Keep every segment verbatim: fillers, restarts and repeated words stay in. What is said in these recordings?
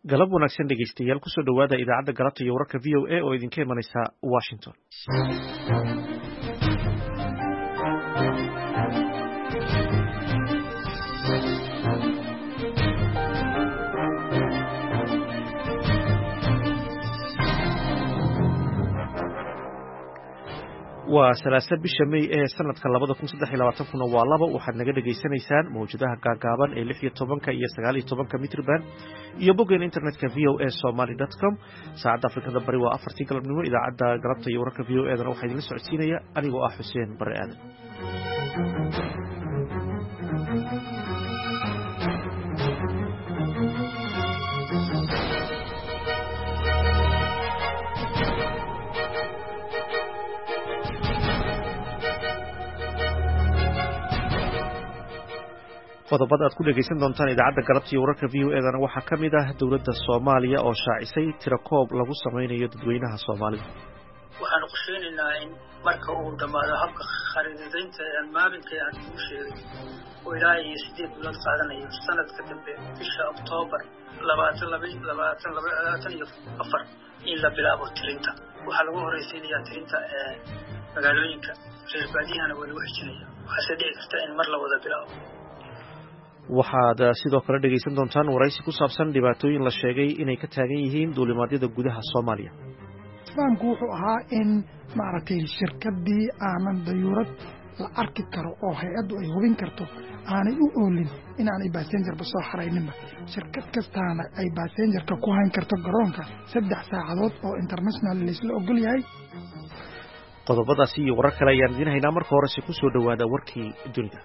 galab wanaagsan dhegaystayaal kusoo dhowaada idaacadda galabta iyo wararka v o a oo idinka imanaysa Washington. waa salaasa bisha May ee sanadka labada kun saddex iyo labaatan kuna waa laba waxaad naga dhageysanaysaan mawjadaha gaagaaban ee lix iyo tobanka iyo sagaal iyo tobanka mitrban iyo boggeena internetka v o a somali dot com. saacadda Afrikada Bari waa afartii galabnimo. idaacadda galabta iyo wararka v o a dana waxaa idinla socodsiinaya anigoo ah Xuseen Bare Aadan. qodobada aad ku dhageysan doontaan idaacadda galabta iyo wararka v o a dana waxaa ka mid ah dowladda Soomaaliya oo shaacisay tirakoob lagu sameynayo dadweynaha Soomaalida. waxaan qorsheynaynaa in marka uu dhamaado habka khariidadeynta ee maalinka aan ku sheegay oo ilaa iyo sideed bilood qaadanayo sanadka dambe bisha Oktoobar labaatan labaatan iyo afar in la bilaabo tirinta. waxaa lagu horeysiinayaa tirinta ee magaalooyinka reer baadiyahana waa lagu xijinaya. waxaase dhici karta in mar la wada bilaabo. waxaad sidoo kale dhegaysan doontaan waraysi ku saabsan dhibaatooyin la sheegay inay ka taagan yihiin duulimaadyada gudaha Soomaaliya. fahamku wuxuu ahaa in maaragtay shirkadii aanan dayuurad la arki karo oo hay-addu ay hubin karto aanay u oolin inaanay baasenjarba soo xarayninba. shirkad kastaana ay baasenjarka ku hayn karto garoonka saddex saacadood oo international laysla ogol yahay. qodobadaasi iyo warar kale ayaan idiin haynaa. marka horese ku soo dhowaada warkii dunida.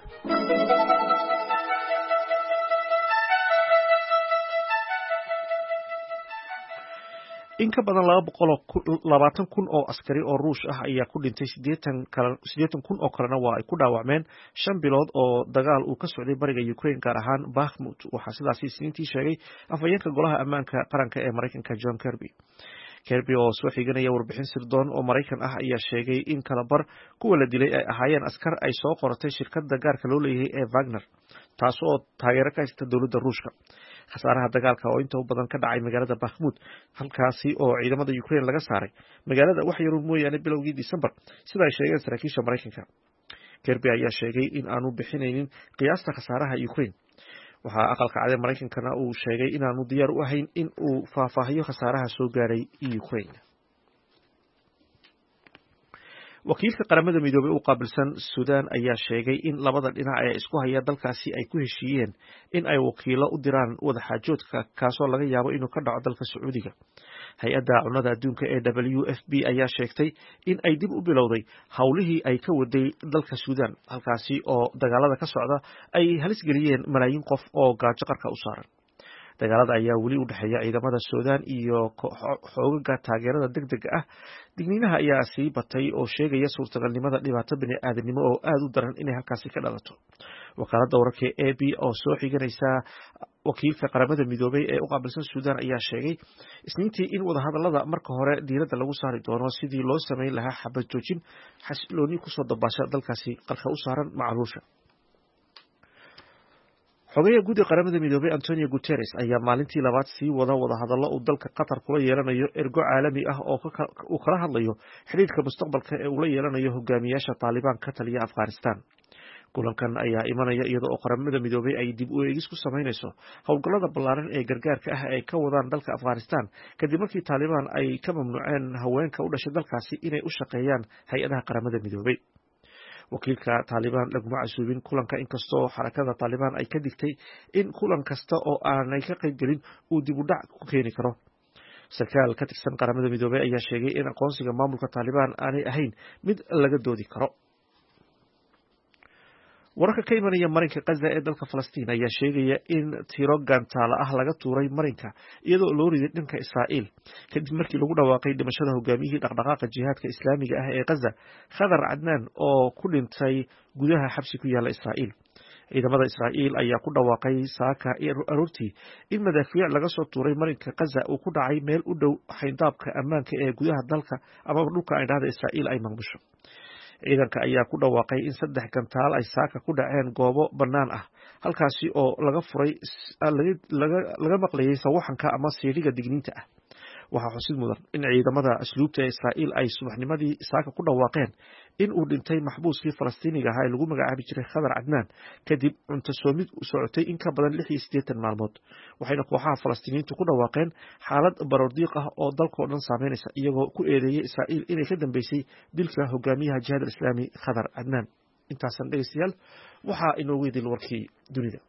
in ka badan laba boqol labaatan kun oo askari oo Ruush ah ayaa ku dhintay siddeetan kun oo kalena waa ay ku dhaawacmeen shan bilood oo dagaal uu ka socday bariga Ukraine gaar ahaan Bakhmut. waxaa sidaas isniintii sheegay afhayeenka golaha ammaanka qaranka ee Mareykanka John Kirby. Kirby oo soo xiganaya warbixin sirdoon oo Mareykan ah ayaa sheegay in kala bar kuwa la dilay ay ahaayeen askar ay soo qoratay shirkadda gaarka loo leeyahay ee Wagner, taas oo taageero ka haysta dowladda Ruushka. khasaaraha dagaalka oo inta badan ka dhacay magaalada Bakhmut, halkaasi oo ciidamada Ukraine laga saaray magaalada wax yar mooyaane bilowgii December, sida ay sheegeen saraakiisha Mareykanka. Kirby ayaa sheegay in aanu bixinaynin qiyaasta khasaaraha Ukraine. waxaa aqalka cad ee Mareykankana uu sheegay in aanu diyaar u ahayn in uu faahfaahiyo khasaaraha soo gaaray Ukraine. wakiilka qaramada midoobay u qaabilsan Suudaan ayaa sheegay in labada dhinac ee isku haya dalkaasi ay ku heshiiyeen in ay wakiilo u diraan wadaxaajoodka kaasoo laga yaabo inuu ka dhaco dalka Sacuudiga. hay-adda cunnada adduunka ee W F P ayaa sheegtay in ay dib u bilowday howlihii ay ka waday dalka Suudaan, halkaasi oo dagaalada ka socda ay halis geliyeen malaayiin qof oo gaajo qarka u saaran. dagaalada ayaa weli u dhexeeya ciidamada Suudaan iyo xoogaga taageerada degdega ah. digniinaha ayaa sii batay oo sheegaya suurtagalnimada dhibaato bini'aadanimo oo aad u daran inay halkaasi ka dhalato. wakaaladda wararka A B oo soo xiganaysa wakiilka qaramada midoobay ee u qaabilsan Suudaan ayaa sheegay isniintii in wadahadallada marka hore diiradda lagu saari doono sidii loo sameyn lahaa xabad joojin xasilooni kusoo dabaasha dalkaasi qarka u saaran macluusha. xogayaha guud ee qaramada midoobay Antonio Guterres ayaa maalintii labaad sii wada wadahadallo uu dalka Qatar kula yeelanayo ergo caalami ah oo uu kala hadlayo xiriirka mustaqbalka ee uu la yeelanayo hogaamiyaasha Taliban ka taliya Afghanistan. kulankan ayaa imanaya iyadoo qaramada midoobay ay dib u eegis ku sameynayso howlgallada ballaaran ee gargaarka ah ee ka wadaan dalka Afghanistan kadib markii Taliban ay ka mamnuuceen haweenka u dhashay dalkaasi inay u shaqeeyaan hay-adaha qaramada midoobay. wakiilka Taliban laguma casuubin kulanka, inkastoo xarakada Taliban ay ka digtay in kulan kasta oo aanay ka qayb gelin uu dib u dhac ku keeni karo. sarkaal ka tirsan qaramada midoobay ayaa sheegay in aqoonsiga maamulka Taliban aanay ahayn mid laga doodi karo. wararka ka imanaya marinka Gaza ee dalka Falastiin ayaa sheegaya in tiro gantaala ah laga tuuray marinka iyadoo loo riday dhanka Israa'iil kadib markii lagu dhawaaqay dhimashada hogaamiyihii dhaqdhaqaaqa jihaadka Islaamiga ah ee Gaza, Khadar Cadnaan, oo ku dhintay gudaha xabsi ku yaala Israa'iil. ciidamada Israa'iil ayaa ku dhawaaqay saaka aroortii in madaafiic laga soo tuuray marinka Gaza uu ku dhacay meel u dhow xayndaabka ammaanka ee gudaha dalka ama dhulka ay dhahda Israa'iil ay maamusho. ciidanka ayaa ku dhawaaqay in saddex gantaal ay saaka ku dhaceen goobo bannaan ah halkaasi oo laga furay laga maqlayay sawaxanka ama siidhiga digniinta ah. waxaa xusid mudan in ciidamada asluubta ee Israa'iil ay subaxnimadii saaka ku dhawaaqeen in uu dhintay maxbuuskii Falastiiniga ahaa ee lagu magacaabi jiray Khadar Cadnaan kadib cunto soomid u socotay in ka badan lix iyo siddeetan maalmood. waxayna kooxaha Falastiiniyiintu ku dhawaaqeen xaalad baroordiiq ah oo dalkoo dhan saameynaysa iyagoo ku eedeeyay Israa'iil inay ka dambeysay dilka hogaamiyaha Jihaad al-Islaami Khadar Cadnaan. intaasan dhegeystayaal waxaa inoogu idil warkii dunida.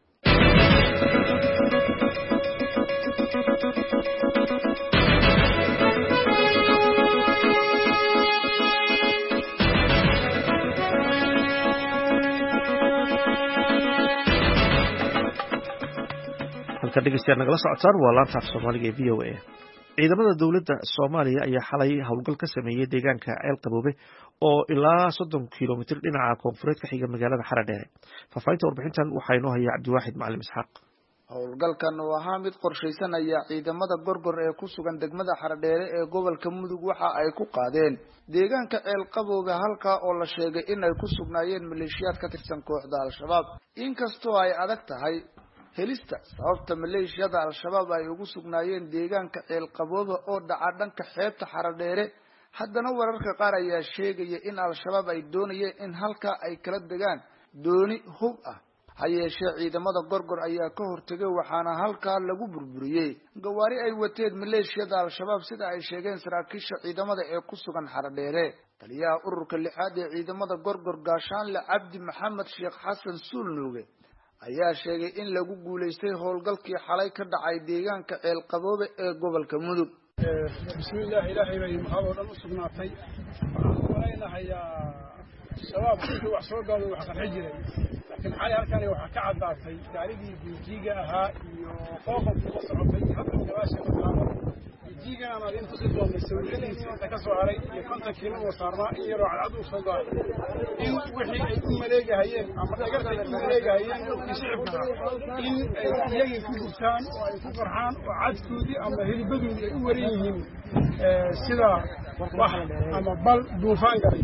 dhegeystayaal nagala socotaan waa laanta af Soomaaliga ee V O A. ciidamada dowladda Soomaaliya ayaa xalay howlgal ka sameeyay deegaanka Ceel Qaboobe oo ilaa soddon kiiloomitir dhinaca koonfureed ka xiga magaalada Xaradheere. Faafahinta warbixintan waxaa inoo haya Cabdiwaaxid Macalin Isxaaq. howlgalkan oo ahaa mid qorshaysanaya ciidamada gorgor ee ku sugan degmada Xaradheere ee gobolka Mudug waxa ay ku qaadeen deegaanka Ceel Qaboobe halka oo la sheegay in ay ku sugnaayeen maleeshiyaad ka tirsan kooxda Al-Shabaab. inkastoo ay adag tahay helista sababta maleeshiyada Al-Shabaab ay ugu sugnaayeen deegaanka Ceel Qaboobe oo dhaca dhanka xeebta Xaradheere, haddana wararka qaar ayaa sheegaya in Al-Shabaab ay doonayeen in halka ay kala degaan dooni hub ah. ha yeeshee ciidamada gorgor ayaa ka hortagay waxaana halkaa lagu burburiyey gawaari ay wateen maleeshiyada Al-Shabaab sida ay sheegeen saraakiisha ciidamada ee ku sugan Xaradheere. taliyaha ururka lixaad ee ciidamada gorgor Gaashaanle Cabdi Maxamed Sheekh Xasan Suulnuuge ayaa sheegay in lagu guuleystay howlgalkii xalay ka dhacay deegaanka Ceel Qaboobe ee gobolka Mudug. bismillaah ilaahay bay maxaa oo dhan u sugnaatay. waxaan malaynayaa shabaab sidii wax soo gaado wax qarxi jiray laakiin xalay halkan waxa ka cadaatay gaarigii biijiga ahaa iyo qooqobkii la socotay hadda gabaasha ka qaado biijiga aan adin tusi doonay sawiradiisa inta ka soo haray iyo konton kiilo oo saarnaa in yaroo cadcad u soo gaaray in wixii ay u maleegahayeen ama dhagartay u maleegahayeen dhulkii shicibka in ay iyagii ku gurtaan oo ay ku farxaan oo cadkoodii ama hilibadoodii ay u waran yihiin sida wax ama bal duufaan galay.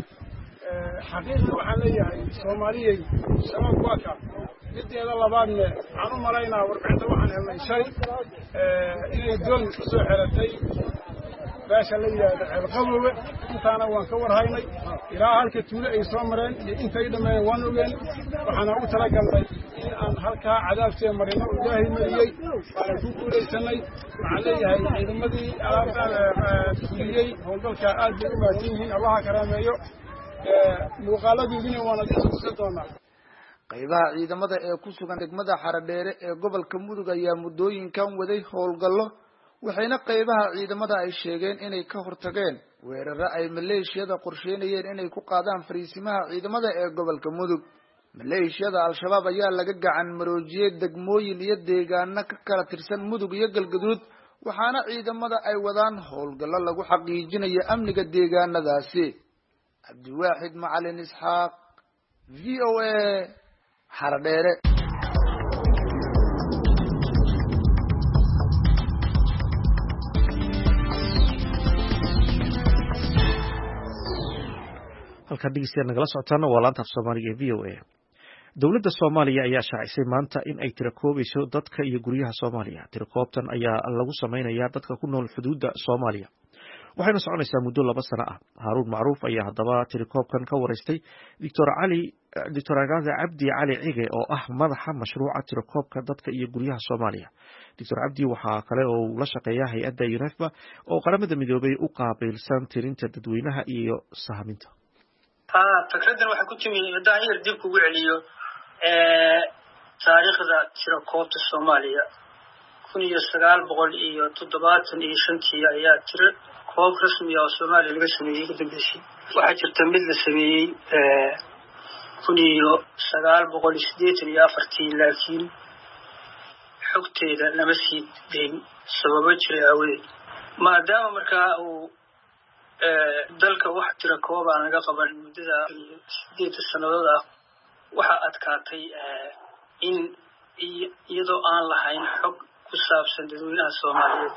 xaqiiqii waxaan leeyahay soomaaliyey shabaab waa ka mideeda labaadne waxaan u malaynaa warbixinta waxaan helnay shay inay doon ku soo xeratay beesha la yidhaahdo Ceel Qaboobe. intaana waan ka warhaynay ilaa halka tuulo ay soo mareen iyo intay dhammeeyeen waan ogeen. waxaana ugu talagalnay in aan halkaa cadaabtee marino ilaahay mariyey waana ku guulaysanay. waxaan leeyahay ciidamadii alaabtaan fuliyey howlgalka aad bay u mahadsan yihiin, allaha karaameeyo. muuqaaladoodina waana tusi doonaa. qaybaha ciidamada ee ku sugan degmada Xaradheere ee gobolka Mudug ayaa muddooyinkan waday howlgallo, waxayna qaybaha ciidamada ay sheegeen inay ka hortageen weeraro ay maleeshiyada qorsheynayeen inay ku qaadaan fariisimaha ciidamada ee gobolka Mudug. maleeshiyada Al-Shabaab ayaa laga gacan maroojiyey degmooyin iyo deegaano ka kala tirsan Mudug iyo Galgaduud, waxaana ciidamada ay wadaan howlgallo lagu xaqiijinayo amniga deegaanadaasi. Cabdiwaaxid Macalin Isxaaq, V O A, Xaradheere. halkaan dhegeystayaal nagala socotaana waa laanta af Soomaaliga ee V O A. dowladda Soomaaliya ayaa shaacisay maanta in ay tirakoobayso dadka iyo guryaha Soomaaliya. tirakoobtan ayaa lagu sameynayaa dadka ku nool xuduudda Soomaaliya, waxayna soconaysaa muddo laba sano ah. Haaruun Macruuf ayaa haddaba tirakoobkan ka wareystay Dr. Cali Dr. Cabdi Cali Cige oo ah madaxa mashruuca tirakoobka dadka iyo guryaha Soomaaliya. Dr. Cabdi waxaa kale oo uu la shaqeeyaa hay'adda UNEFBA oo qaramada midoobay u qaabilsan tirinta dadweynaha iyo sahaminta. haa fikradan waxay ku timi haddaan yar dib kugu celiyo taariikhda tirakoobta Soomaaliya kun iyo sagaal boqol iyo toddobaatan iyo shantii ayaa tiro koob rasmi ah oo Soomaaliya laga sameeyey ugu dambeysay. waxaa jirta mid la sameeyey kun iyo sagaal boqol iyo siddeetan iyo afartii laakiin xogteeda lama sii dayn sababo jiray aawadeed. maadaama markaa uu dalka wax tirakoob aan laga qaban muddada sideed sannadood ah, waxaa adkaatay in iyadoo aan lahayn xog ku saabsan dadweynaha Soomaaliyeed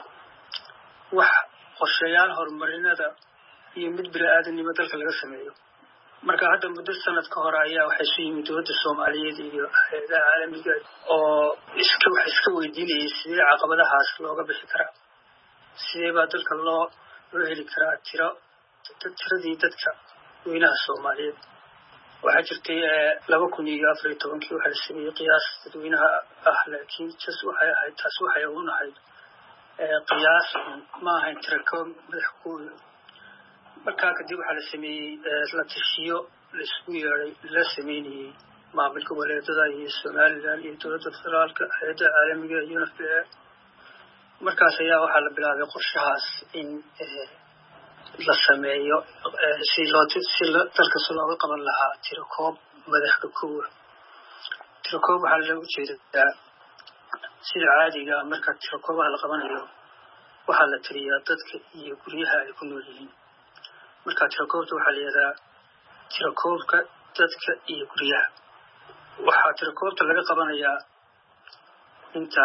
wax qorshayaal horumarinada iyo mid bini'aadanimo dalka laga sameeyo. marka hadda muddo sanad ka hor ayaa waxay soo yimid dowladda Soomaaliyeed iyo hay'adaha caalamiga oo iska wax iska weydiinayay sidee caqabadahaas looga bixi karaa sidee baa dalka loo loo heli karaa tiro tiradii dadka weynaha Soomaaliyeed waxaa jirtay laba kun iyo afar iyo tobankii waxaa la sameeyey qiyaas dadweynaha ah laakiin jas waxay ahayd taas waxay u nahayd qiyaas ma ahayn tirakoob madaxkooda markaa kadib waxaa la sameeyey la tashiyo la isku yeeday la sameynayey maamul goboleedada iyo Somaliland iyo dowladda federaalka hay'adaha caalamiga iyo U N F P A markaas ayaa waxaa la bilaabay qorshahaas in la sameeyo si loo si dalka looga qaban lahaa tirakoob madaxda koowa tirakoob waxaa lagu jeedaa sida caadiga marka tirakoobaha la qabanayo waxaa la tiriyaa dadka iyo guryaha ay ku nool yihiin marka tirakoobta waxaa la yiraahdaa tirakoobka dadka iyo guryaha waxaa tirakoobta laga qabanayaa inta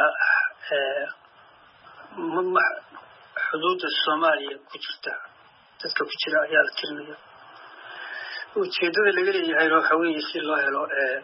xuduudda Soomaaliya ku jirta dadka ku jira ayaa la tirinayaa ujeedada laga leeyahay waxa weeye si loo helo ee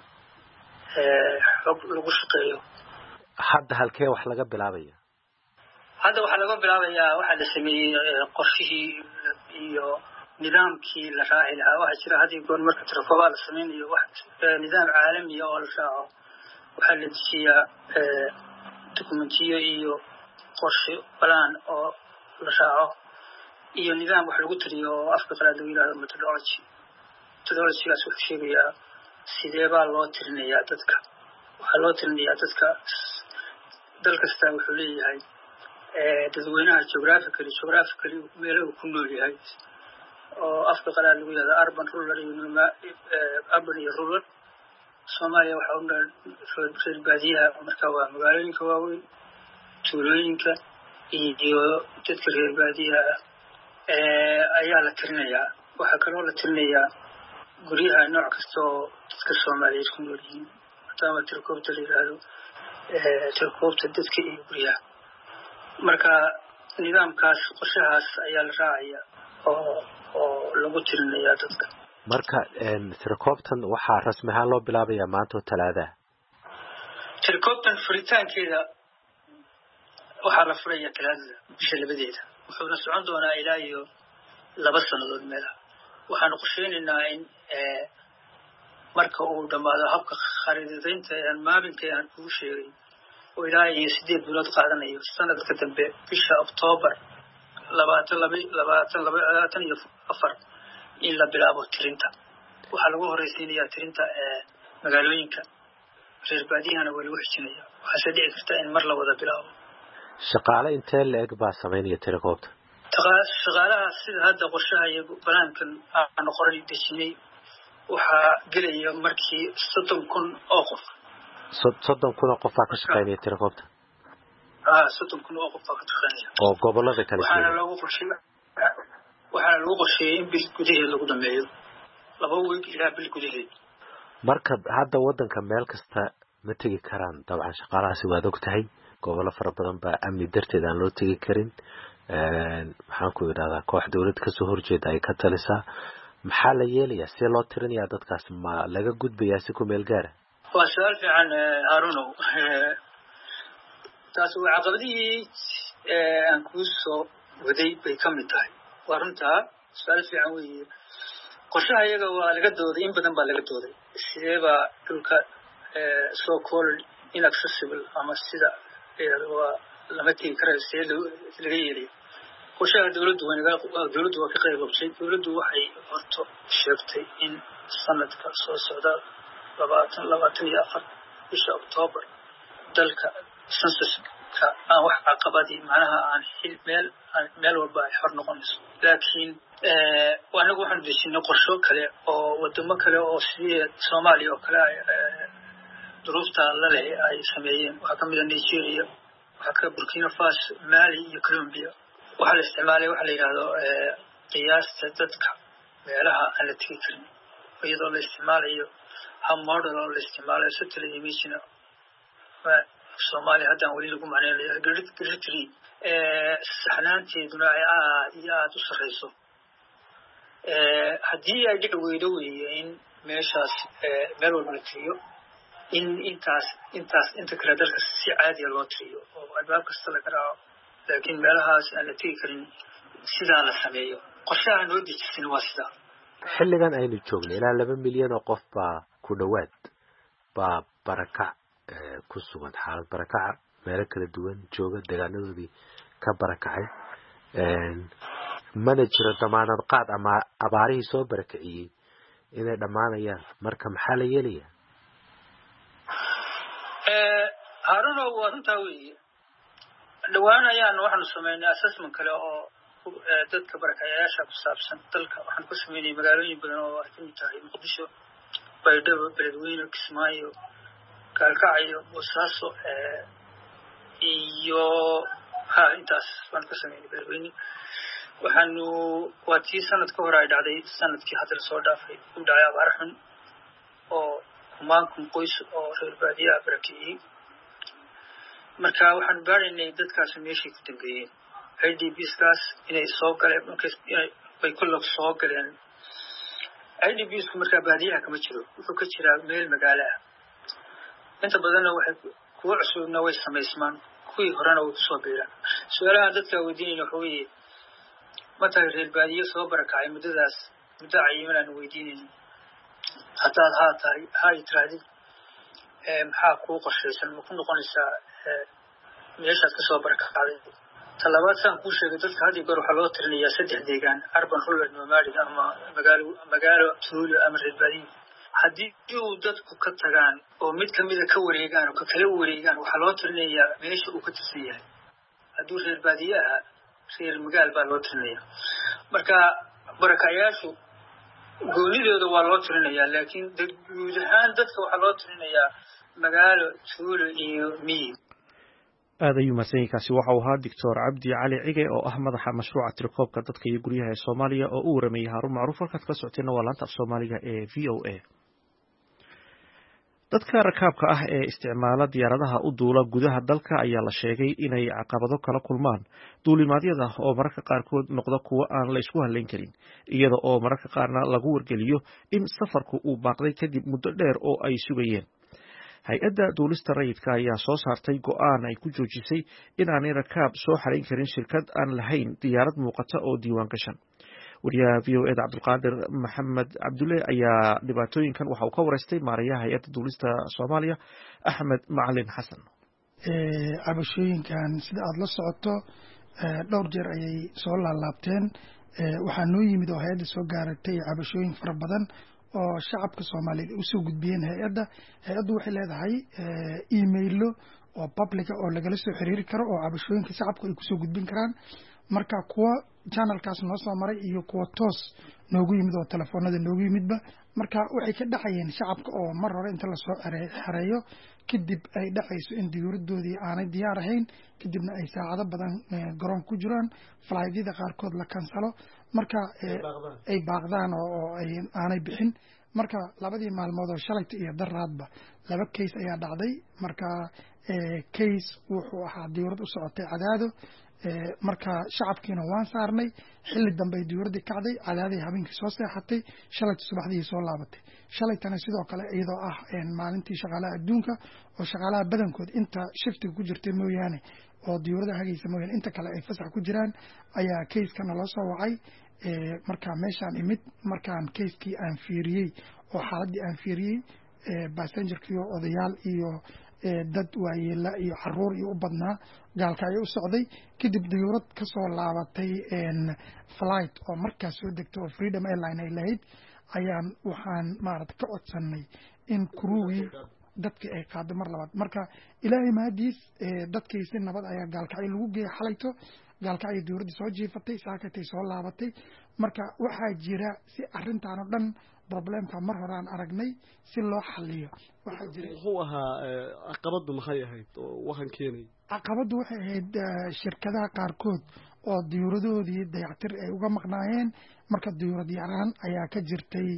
xog lagu shaqeeyo hadda halkee wax laga bilaabaya hadda waxa laga bilaabayaa waxa la sameeyay qorshihii iyo nidaamkii la raaci lahaa waxa jira hadii goor marka tirakoob la sameeyo wax nidaam caalami ah oo la raaco waxa la dijiyaa dokumentiyo iyo qorshe balan oo la raaco iyo nidaam wax lagu tiriyo afka qalaad lagu yiraahdo methodology methodology-gaas wuxuu sheegayaa sidee baa loo tirinayaa dadka waxa loo tirinayaa dadka dal kasta wuxuu leeyahay dadweynaha geographically geographically meelaha ku nool yahay oo afka qalaad lagu yiraahdo urban rural iyo urban iyo rural Soomaaliya waxa uu reer baadiyaha marka waa magaalooyinka waaweyn tuulooyinka iyo dadka reer baadiyaha ee ayaa la tirinayaa waxa kaloo la tirinayaa guryaha nooc kasta oo dadka Soomaaliyeed ku nool yihiin maadaama tirakoobta la yiraahdo ee tirakoobta dadka iyo guryaha marka nidaamkaas qorshahaas ayaa la raacayaa oo oo lagu tirinayaa dadka marka een tirakoobtan waxa rasmi ahaan loo bilaabayaa maanta oo Talaada tirakoobtan furitaankeeda waxa la furayaa Talaada bisha labadeeda wuxuuna socon doonaa ilaa iyo laba sanadood meelaha waxaan qorsheynaynaa in ee marka uu dhamaado habka khariidadeynta ee maabinka aan ku sheegay oo ilaa iyo sideed bilood qaadanayo sanadka dambe bisha October labaatan labaatan iyo afar in la bilaabo tirinta waxa lagu horeysiinayaa tirinta ee magaalooyinka reer baadiyahana waa lagu xijinayaa waxa dhici karta in mar la wada bilaabo shaqaale intee leeg baa sameynaya tirakoobta shaqaalaha sida hadda qorshaha iyo banaankan aan qoray dhisnay waxa galaya markii soddon kun oo qof soddon kun oo qof ka shaqeynaya tirakoobta ah soddon kun oo qof ka shaqeynaya oo gobolada kala duwan waxa lagu qorsheeyay waxa lagu qorsheeyay in bil gudaheed lagu dhameeyo laba week ilaa bil gudaheed marka hadda wadanka meel kasta ma tagi karaan dabcan shaqaalahaasi waad ogtahay gobolo fara badan baa amni darteed aan loo tagi karin een waxaan ku yiraahdaa koox dawlad ka soo horjeeda ay ka talisaa maxaa la yeelayaa si loo tirinayaa dadkaas ma laga gudbayaa si ku meel gaar ah waa su'aal fiican Haruno taas waa caqabadii aan ku soo waday bay ka mid tahay warunta su'aal fiican weeye qorshaha iyaga waa laga dooday in badan baa laga dooday sidee baa dhulka soo kool inaccessible ama sida waa lama tii karo sidee laga yeelay qorshaha dawladdu waa dawladdu waa ka qayb qaadatay dawladdu waxay horto sheegtay in sanadka soo socda labaatan labaatan iyo afar bisha October dalka census-ka aan wax caqabadi macnaha aan xil meel meel walba ay xor noqonayso laakiin ee waana waxaan dhisnay qorsho kale oo wadamo kale oo sidii Soomaaliya oo kale ay duruufta la leh ay sameeyeen waxa kamid ah Nigeria waxa ka Burkina Faso Mali iyo Colombia waxa la isticmaalay waxa la yiraahdo ee qiyaasta dadka meelaha aan la tigi karin iyadoo la isticmaalayo hab model oo la isticmaalayo satellite imaging Soomaaliya hadda wali lagu macneeyo grid ee saxnaanteeduna ay aad iyo aad u sareyso haddii ay dhici weydo weeye in meeshaas meel walba la tiriyo in intaas intaas inta kale dalka si caadiya loo tiriyo oo albaab kasta la garaaco laakiin meelahaas aan la tegi karin sidaa la sameeyo qorshaha noo dejisan waa sidaa xilligan aynu joogno ilaa laba milyan oo qof baa ku dhowaad baa barakac ku sugan xaalad barakaca meelo kala duwan jooga deegaanadoodii ka barakacay mana jiro damaanad qaad ama abaarihii soo barakiciyey inay dhammaanayaan marka maxaa la yeelaya haaruno waa runtaa weeye dhawaan ayaan waxaanu samaynay assessment kale oo dadka barakacayaasha ku saabsan dalka waxaan ku sameynay magaalooyin badan oo ay kamid tahay muqdisho baydhabo beledweyne kismaayo gaalkacyo boosaaso iyo ha intaas baan ka sameynay beledweyne waxaanu waa tii sanad ka hor ay dhacday sanadkii hadda la soo dhaafay u dhacay abaar xun oo kumaankum qoys oo reer baadiyaha barakiciyey marka waxaanu baaraynay dadkaasi meeshay ku dambeeyeen I D Bskaas inay soo galeen bay ku log soo galeen I D Bsku markaa baadiyaha kama jiro wuxuu ka jiraa meel magaalo ah inta badanna waxay kuwa cusubna way samaysmaan kuwii horena way kusoo biiraan su-aalaha dadka weydiinayna waxa weeye matahay reer baadiye soo barakacay muddadaas muddo cayiman aan weydiinayna haddaad haa tahay haa i tirahdid maxaa kuu qorshaysan ma ku noqonaysaa meeshaad kasoo barakacday talabaad saan kuu sheegay dadka had iyo goor waxaa loo tirinayaa saddex deegaan urban rural nomadic ama magaalo magaalo tuulo ama reer baadiye haddii uu dadku ka tagaan oo mid kamida ka wareegaan oo ka kala wareegaan waxaa loo tirinayaa meesha uu ka tirsan yahay hadduu reer baadiye ahaa reer magaal baa loo tirinayaa marka barakacayaashu goonidooda waa loo tirinayaa laakiin guud ahaan dadka waxaa loo tirinayaa magaalo tuulo iyo miyi aad ayuu mahadsan yahay kaasi waxa uu ahaa doctor cabdi cali cige oo ah madaxa mashruuca tirakoobka dadka iyo guryaha ee Soomaaliya oo u waramayay Haarun Macruuf halkaad ka socotayna waa laanta af Soomaaliga ee V O A dadka rakaabka ah ee isticmaala diyaaradaha u duula gudaha dalka ayaa la sheegay inay caqabado kala kulmaan duulimaadyada oo mararka qaarkood noqda kuwo aan la isku halayn karin iyada oo mararka qaarna lagu wargeliyo in safarku uu baaqday kadib muddo dheer oo ay sugayeen hay-adda duulista rayidka ayaa soo saartay go'aan ay ku joojisay inaanay rakaab soo xarayn karin shirkad aan lahayn diyaarad muuqata oo diiwaan gashan wariyaha V O A da Cabdulqaadir Maxamed Cabdulle ayaa dhibaatooyinkan waxa uu ka wareystay maarayaha hay-adda duulista Soomaaliya Axmed Macalin Xasan cabashooyinkan sida aad la socoto dhowr jeer ayay soo laalaabteen waxaa noo yimid oo hay-adda soo gaaratay cabashooyin fara badan oo shacabka Soomaaliyeed u soo gudbiyeen hay-adda hay-addu waxay leedahay emailo oo publica oo lagala soo xiriiri karo oo cabashooyinka shacabku ay ku soo gudbin karaan marka kuwa channelkaas noo soo maray iyo kuwa toos noogu yimid oo telefoonada noogu yimidba marka waxay ka dhaxayeen shacabka oo mar hore inta la soo xareeyo kadib ay dhaxayso in diyuuradoodii aanay diyaar ahayn kadibna ay saacado badan garoon ku jiraan flydyada qaarkood la kansalo marka ay baaqdaan oo ay aanay bixin marka labadii maalmood oo shalayta iyo daraadba laba case ayaa dhacday marka case wuxuu ahaa diyuurad u socotay Cadaado marka shacabkiina waan saarnay xilli dambe ay diyuuradii kacday Cadaaday habeenkii soo seexatay shalayta subaxdii soo laabatay shalaytana sidoo kale iyadoo ah maalintii shaqaalaha adduunka oo shaqaalaha badankood inta shiftiga ku jirtay mooyaane oo diyuurada hagaysa mooyaane inta kale ay fasax ku jiraan ayaa case-kana loo soo wacay markaa meeshaan imid markaan case-kii aan fiiriyey oo xaaladii aan fiiriyey passengerkii oo odayaal iyo dad waayeela iyo caruur iyo u badnaa gaalka ayay u socday kadib diyuurad ka soo laabatay flight oo markaas soo degtay oo Freedom Airline ay lahayd ayaan waxaan maaragtay ka codsanay in kuruugii dadkii ay qaado mar labaad marka ilaahay mahadiis dadkii si nabad ayaa gaalkacay lagu geeyay xalayto gaalkacay diyuuradii soo jiifatay saakatay soo laabatay marka waxaa jira si arrintaan oo dhan problemka mar hore aan aragnay si loo xalliyo waxa jiray wuxuu ahaa caqabadu maxay ahayd oo waxaan keenay caqabadu waxay ahayd shirkadaha qaarkood oo diyuuradoodii dayactir ay uga maqnaayeen marka diyuurad yaraan ayaa ka jirtay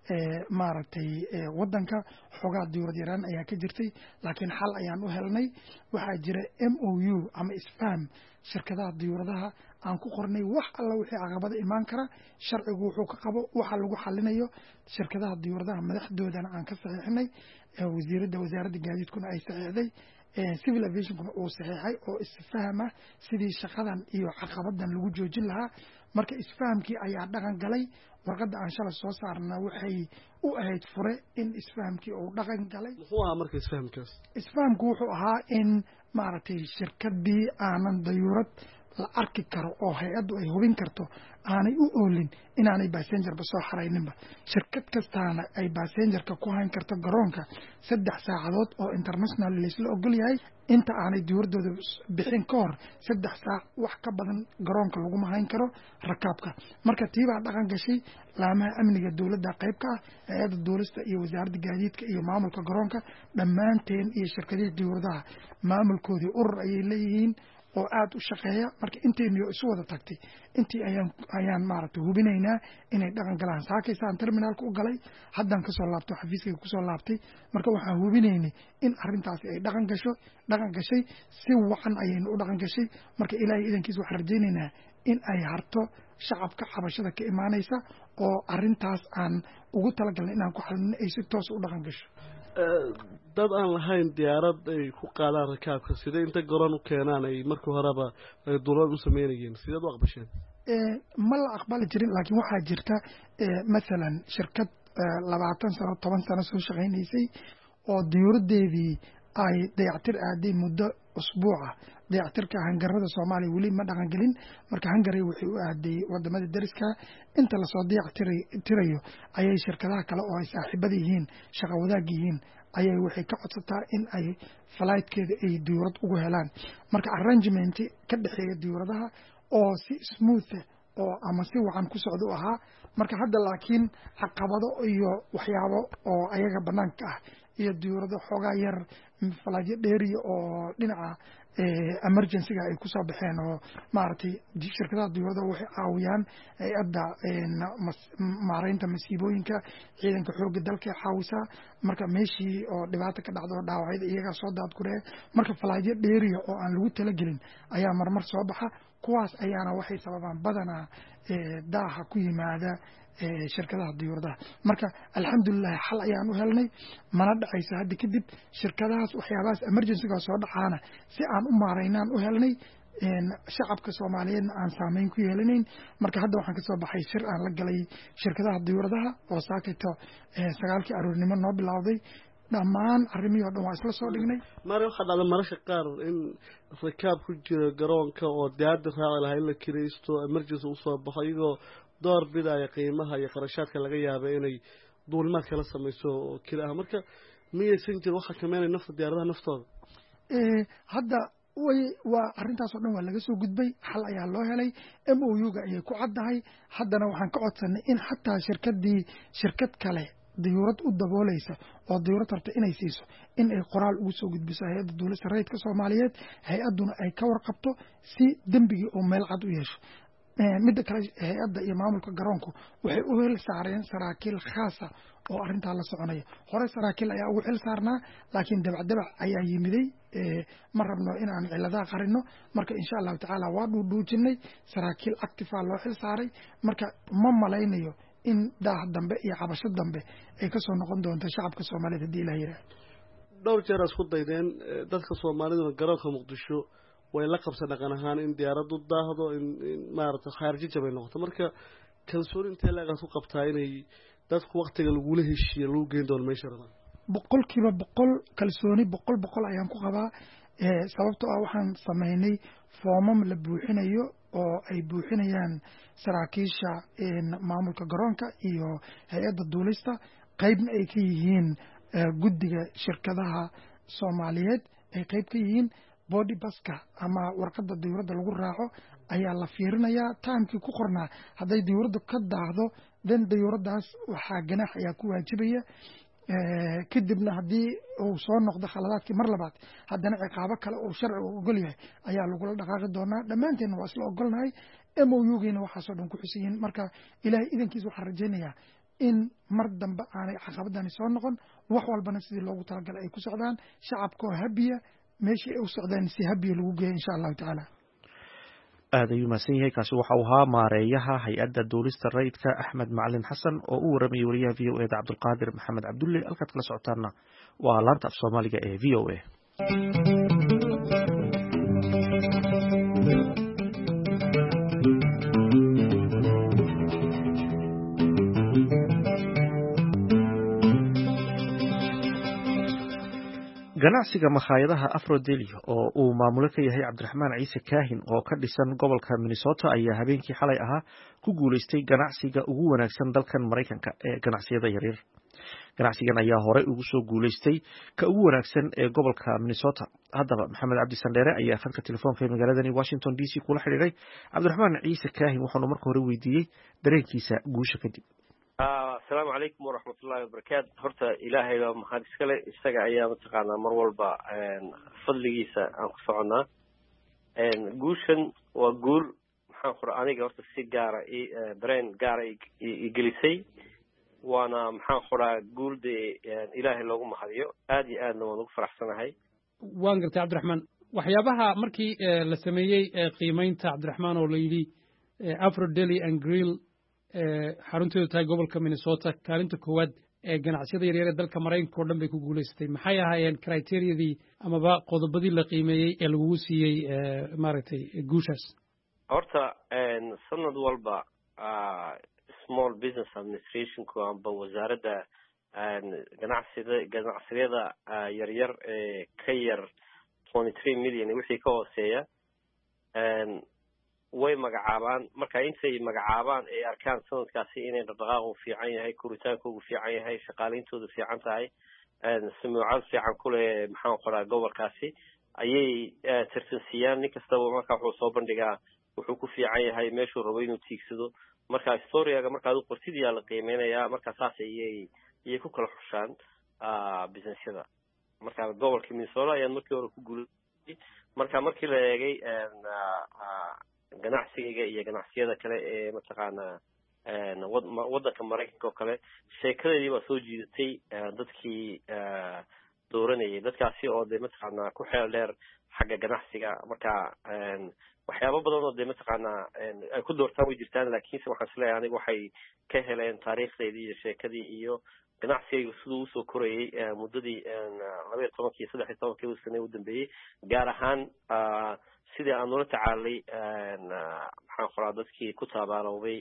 maaragtay waddanka xoogaa diyuurad yaraan ayaa ka jirtay laakiin xal ayaan u helnay waxaa jira m o u ama isfaham shirkadaha diyuuradaha aan ku qornay wax alla wixii caqabada imaan kara sharcigu wuxuu ka qabo waxa lagu xalinayo shirkadaha diyuuradaha madaxdoodana aan ka saxiixnay wasiiradda wasaaradda gaadiidkuna ay saxiixday civil aviationkuna uu saxiixay oo isfahama sidii shaqadan iyo caqabadan lagu joojin lahaa marka isfahamkii ayaa dhaqan galay warqadda aan shalay soo saarna waxay u ahayd fure in isfahamkii uu dhaqan galay muxuu ahaa marka isfahamkaas isfahamku wuxuu ahaa in maaragtay shirkadii aanan dayuurad la arki karo oo hay-addu ay hubin karto aanay u oolin inaanay basengerba soo xarayninba shirkad kastaana ay basengerka ku hayn karto garoonka saddex saacadood oo international laysla ogol yahay inta aanay diyuuradooda bixin ka hor saddex saac wax ka badan garoonka laguma hayn karo rakaabka marka tiibaa dhaqan gashay laamaha amniga dowladda qayb ka ah hay-adda duulista iyo wasaaradda gaadiidka iyo maamulka garoonka dhammaanteen iyo shirkadihii diyuuradaha maamulkoodii urur ayay leeyihiin oo aad u shaqeeya marka intaynu isu wada tagtay intii ayaan ayaan maaragtay hubinaynaa inay dhaqan galaan saakaysaan terminaalka u galay haddaan kasoo laabto xafiiskayga kusoo laabtay marka waxaan hubinaynay in arrintaasi ay dhaqan gasho dhaqan gashay si wacan ayaynu u dhaqan gashay marka ilaahay idankiisa waxaan rajaynaynaa in ay harto shacabka xabashada ka imaanaysa oo arrintaas aan ugu talagalnay inaan ku xalino ay si toos u dhaqan gasho dad aan lahayn diyaarad ay ku qaadaan rakaabka sidee inta garoon u keenaan ay markii horeba duulad u sameynayeen sideed u aqbasheen ma la aqbali jirin laakiin waxaa jirta masalan shirkad labaatan sano toban sano soo shaqaynaysay oo diyuuradeedii ay dayactir aaday muddo usbuuca dayactirka hangarada soomaaliya weli ma dhaqan gelin marka hangaray waxay u aaday wadamada dariska inta lasoo dayactirayo ayay shirkadaha kale oo ay saaxiibada yihiin shaqa wadaag yihiin ayay waxay ka codsataa in ay flightkeeda ay diyuurad ugu helaan marka arrangement ka dhexeeya diyuuradaha oo si smooth oo ama si wacan ku socda u ahaa marka hadda laakiin caqabado iyo waxyaabo oo ayaga banaanka ah iyo diyuurado xoogaa yar falaadyo dheeriya oo dhinaca emergencyga ay kusoo baxeen oo maaragtay shirkadaha diyuuradaha waxay caawiyaan hay-adda maareynta masiibooyinka ciidanka xoogga dalka caawisaa marka meeshii oo dhibaato ka dhacdo dhaawacyada iyagaa soo daadguree marka falaadyo dheeriya oo aan lagu talagelin ayaa marmar soo baxa kuwaas ayaana waxay sababaan badanaa daaha ku yimaada shirkadaha diyuuradaha marka alxamdulilahi xal ayaan u helnay mana dhacayso hadda kadib shirkadahaas waxyaabahaas emergencyga soo dhacaana si aan u maaraynaan u helnay shacabka soomaaliyeedna aan saameyn ku yeelanayn marka hadda waxaan kasoo baxay shir aan la galay shirkadaha diyuuradaha oo saakayto sagaalkii aroornimo noo bilowday dhammaan arrimihii o dhan waa isla soo dhignay mari waxaa dhacda mararka qaar in rakaab ku jira garoonka oo diyaada raaci lahaa in la kiraysto emergency usoo baxo iyagoo door bidaya qiimaha iyo qarashaadka laga yaaba inay duulimaad kala samayso oo keli ah marka miyaysan jir waxaa kameynaya nafta diyaaradaha naftooda hadda way waa arrintaas oo dhan waa laga soo gudbay xal ayaa loo helay m o u ga ayay ku caddahay haddana waxaan ka codsanay in xataa shirkadii shirkad kale diyuurad u daboolaysa oo diyuurad rabta inay siiso in ay qoraal ugu soo gudbiso hay-adda dowlasta rayidka soomaaliyeed hay-adduna ay ka warqabto si dembigii oo meel cad u yeesho midda kale hay-adda iyo maamulka garoonku waxay u hel saareen saraakiil khaasa oo arrintaa la soconaya hore saraakiil ayaa ugu xil saarnaa laakiin dabacdabac ayaa yimiday ma rabno inaan ciladaha qarino marka insha allahu tacaala waa dhuudhuujinay saraakiil actifa loo xil saaray marka ma malaynayo in daah dambe iyo cabasho dambe ay kasoo noqon doonto shacabka soomaaliyeed haddii ilah yidhaah dhowr jeer isku daydeen dadka soomaaliduna garoonka muqdisho way la qabsan dhaqan ahaan in diyaaradu daahdo in maaragtay khaariji jabay noqoto marka kalsooni intee laagaad ku qabtaa inay dadku waktiga lagula heshiiya lagu geyn doono meesha rabaan boqolkiiba boqol kalsooni boqol boqol ayaan ku qabaa sababtoo ah waxaan sameynay foomam la buuxinayo oo ay buuxinayaan saraakiisha maamulka garoonka iyo hay-adda duulista qeybna ay ka yihiin guddiga shirkadaha soomaaliyeed ay qeyb ka yihiin body baska ama warqadda diyuuradda lagu raaco ayaa la fiirinayaa taamkii ku qornaa hadday diyuuraddu ka daahdo den diyuuraddaas waxaa ganaax ayaa ku waajibaya kadibna haddii uu soo noqdo khaladaadkii mar labaad haddana ciqaabo kale uu sharciga ogol yahay ayaa lagula dhaqaaqi doonaa dhammaanteenna waa isla ogolnahay m o u giina waxaasoo dhan ku xusiyiin marka ilaahay idankiis waxaan rajaynayaa in mar dambe aanay caqabadani soo noqon wax walbana sidii loogu talagalay ay ku socdaan shacabkoo habiya meeshii ay u socdaan si habiya lagu geeya insha allahu tacaala aad ayuu mahadsan yahay kaasi waxa uu ahaa maareeyaha hay-adda duulista rayidka axmed macalin xasan oo u waramayay wariyaha v o eda cabdulqaadir maxamed cabdulle halkaad kala socotaanna waa laanta af soomaaliga ee v o a ganacsiga makhaayadaha afrodeli oo uu maamulo ka yahay cabdiraxmaan ciise kaahin oo ka dhisan gobolka minnesota ayaa habeenkii xalay ahaa ku guulaystay ganacsiga ugu wanaagsan dalkan maraykanka ee ganacsiyada yaryar ganacsigan ayaa horey ugu soo guulaystay ka ugu wanaagsan ee gobolka minnesota haddaba maxamed cabdi sandheere ayaa khadka telefoonka ee magaaladani washington d c kula xidhiiray cabdiraxmaan ciise kaahin waxaanu marka hore weydiiyey dareenkiisa guusha kadib asalaamu calaykum waraxmatullahi wabarakaatu horta ilaahay baa mahad iskale isaga ayaa mataqaanaa mar walba fadligiisa aan ku soconnaa guushan waa guul maxaan qura aniga horta si gaara dareen gaara igelisay waana maxaan quraa guul dee ilaahay loogu mahadiyo aad iyo aadna waan ugu faraxsanahay waan gartay cabdiraxmaan waxyaabaha markii la sameeyey qiimeynta cabdiraxmaan oo la yidhi afrodeli and grill xarunteedu tahay gobolka minnesota kaalinta koowaad ee ganacsiyada yaryar ee dalka maraykanka oo dhan bay ku guulaysatay maxay ahaayeen criteriyadii amaba qodobadii la qiimeeyey ee lagugu siiyey maaragtay guushaas horta sanad walba small business administrationku amba wasaaradda ganacsida ganacsiyada yaryar ee ka yar twenty three million wixii ka hooseeya way magacaabaan marka intay magacaabaan ay arkaan sanadkaasi inay dhaqdhaqaaqu fiican yahay koritaankoodu fiican yahay shaqaaleyntoodu fiican tahay sumuucad fiican ku leh maxaan qoraa gobolkaasi ayay tartansiiyaan nin kastaba marka wuxuu soo bandhigaa wuxuu ku fiican yahay meeshuu rabo inuu tiigsado marka historiaga markaad u qortid yaa la qiimeynayaa marka saas ayay iyay ku kala xushaan businessyada marka gobolka minnesota ayaan markii hore ku guulayay marka markii la eegay ganacsiga iyo ganacsiyada kale ee mataqaanaa waddanka maraykanka oo kale sheekadeedii baa soo jiidatay dadkii dooranayay dadkaasi oo dee mataqaanaa ku xeel dheer xagga ganacsiga marka waxyaabo badan oo dee mataqaanaa ay ku doortaan way jirtaan laakiinse waxaan isleeyahay aniga waxay ka heleen taariikhdeedii iyo sheekadii iyo ganacsigaygu siduu usoo korayay muddadii laba iyo tobankii iyo saddex iyo tobankii sane u dambeeyey gaar ahaan sidii aan ula tacaalay maxaan qoraa dadkii ku taabaaloobay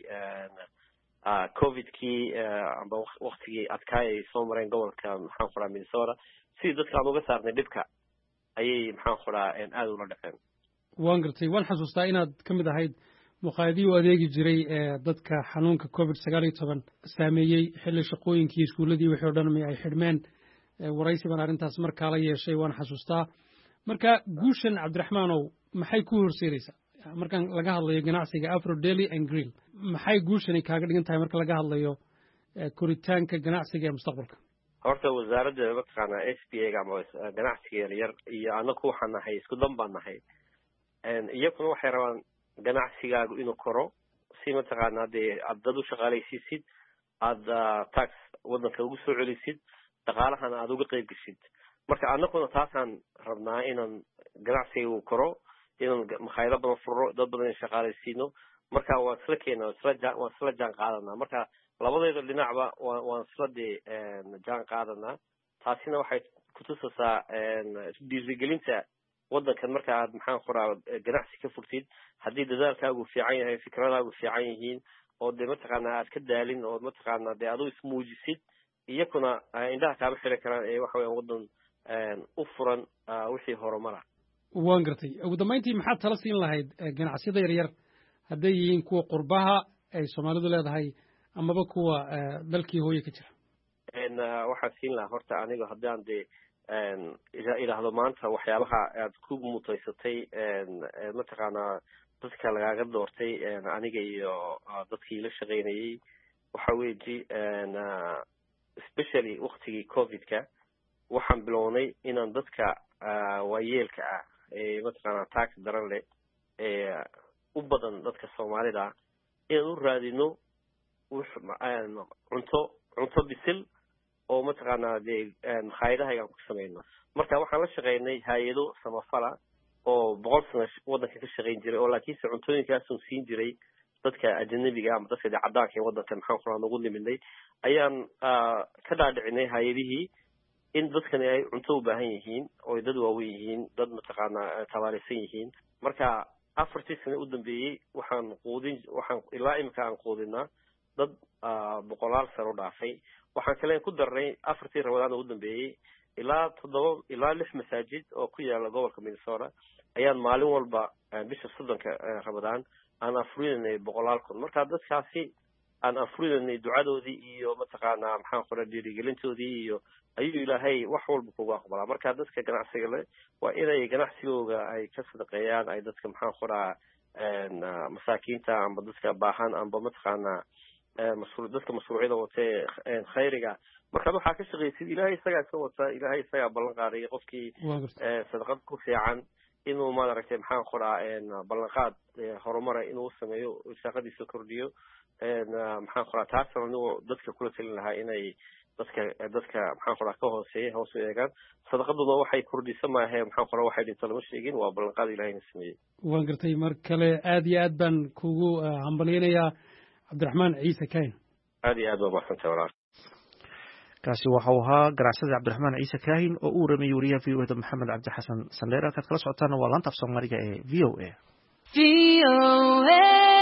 covidkii amba waktigii adkaay ay soo mareen gobolka maxaan qoraa minnesota sidii dadka aan uga saarnay dhibka ayay maxaan qoraa aada ula dhaceen waan gartay waan xasuustaa inaad ka mid ahayd muqaadii u adeegi jiray dadka xanuunka covid sagaal iyo toban saameeyey xilli shaqooyinkii iskuuladii wixii o dhan ay xidhmeen waraysi baan arrintaas markaa la yeeshay waan xasuustaa marka guushan cabdiraxmaanow maxay ku horseedaysaa markaan laga hadlayo ganacsiga afrodeli and grill maxay guushani kaaga dhigan tahay marka laga hadlayo koritaanka ganacsiga ee mustaqbalka horta wasaaradda mataqaanaa s b a ga ama ganacsiga yaryar iyo anaku waxaan nahay isku dan baan nahay iyaguna waxay rabaan ganacsigaagu inuu koro si mataqaanaa dee aad dad u shaqaalaysiisid aada tax waddanka ugu soo celisid dhaqaalahana aada uga qayb geshid marka anaguna taasaan rabnaa inaan ganacsiga uu koro inaan makhaayado badan furo dad badan in shaqaalaysiino marka waan isla keena waan isla jaan qaadanaa marka labadeeda dhinacba wa waan isla dee jaan qaadanaa taasina waxay kutusaysaa dhiirigelinta waddankan marka aad maxaan qoraa ganacsi ka furtid haddii dadaalkaagu fiican yahay fikradaagu fiican yihiin oo dee mataqaanaa aad ka daalin oo mataqaanaa dee adu ismuujisid iyakuna indhaha kaama xiran karaan ee waxa weeyaan waddan u furan wixii horumara waan gartay ugu dambayntii maxaad tala siin lahayd ganacsiyada yaryar hadday yihiin kuwa qurbaha ay soomaalidu leedahay amaba kuwa dalkii hooye ka jira waxaan siin lahaa horta aniga haddaan dee idhaahdo maanta waxyaabaha aad ku mutaysatay mataqaanaa dadka lagaaga doortay aniga iyo dadkii la shaqaynayay waxa weeji especially waktigii covidka waxaan bilownay inaan dadka waayeelka ah ee mataqaanaa tax daran leh ee u badan dadka soomaalida inaan u raadino cunto cunto bisil oo mataqaanaa dee makhaayadahaygaan ku samayno marka waxaan la shaqaynay hay-ado samafala oo boqol sano waddanka ka shaqayn jiray oo laakiinse cuntooyinkaasun siin jiray dadka ajanabiga ama dadka dee caddaanka ee waddanka maxaan ku rahaa nagu niminay ayaan ka dhaadhicinay hay-adihii in dadkani ay cunto u baahan yihiin oo dad waaweyn yihiin dad mataqaanaa tabaaleysan yihiin marka afartii sano u dambeeyey waxaan quudin waxaan ilaa imika aan quudinaa dad boqolaal sano dhaafay waxaan kale ku darnay afartii rabadaan ugu dambeeyey ilaa toddoba ilaa lix masaajid oo ku yaala gobolka Minnesota ayaan maalin walba bisha soddonka rabadaan aan afurinay boqolaal kun marka dadkaasi aan afurinay ducadoodii iyo mataqaanaa maxaan qoray dhiirigelintoodii iyo ayuu ilaahay wax walba kugu aqbalaa marka dadka ganacsiga leh waa inay ganacsigooga ay ka sadaqeeyaan ay dadka maxaan qoraa masaakiinta amba dadka baahan amba mataqaanaa mas'uul dadka mas'uuliyada watee khayriga marka waxaa ka shaqeeyay ilaahay isaga ka wata ilaahay isaga ballan qaaday qofkii sadaqad ku fiican inuu ma aragtay maxaan qoraa ballan qaad horumar inuu sameeyo shaqadiisa kordhiyo maxaan qoraa taasoo inuu dadka kula talin lahaa inay dadka dadka maxaan qoraa ka hooseeya hoos u eegaan sadaqaduna waxay kordhisa maahe maxaan qoraa waxay dhinto lama sheegin waa ballan qaad ilaahayna sameeyey waan gartay mar kale aad iyo aad baan kugu hambaliynayaa cabdiraxmaan ciise kahin aad iyo aad baa mahadsantahay walaal kaasi waxau ahaa ganacsade cabdiraxmaan ciise kaahin oo u waramayey wariyaha v o e da maxamed cabdi xasan sandheer halkaad kala socotaana waa laanta af soomaaliga ee v o a v o a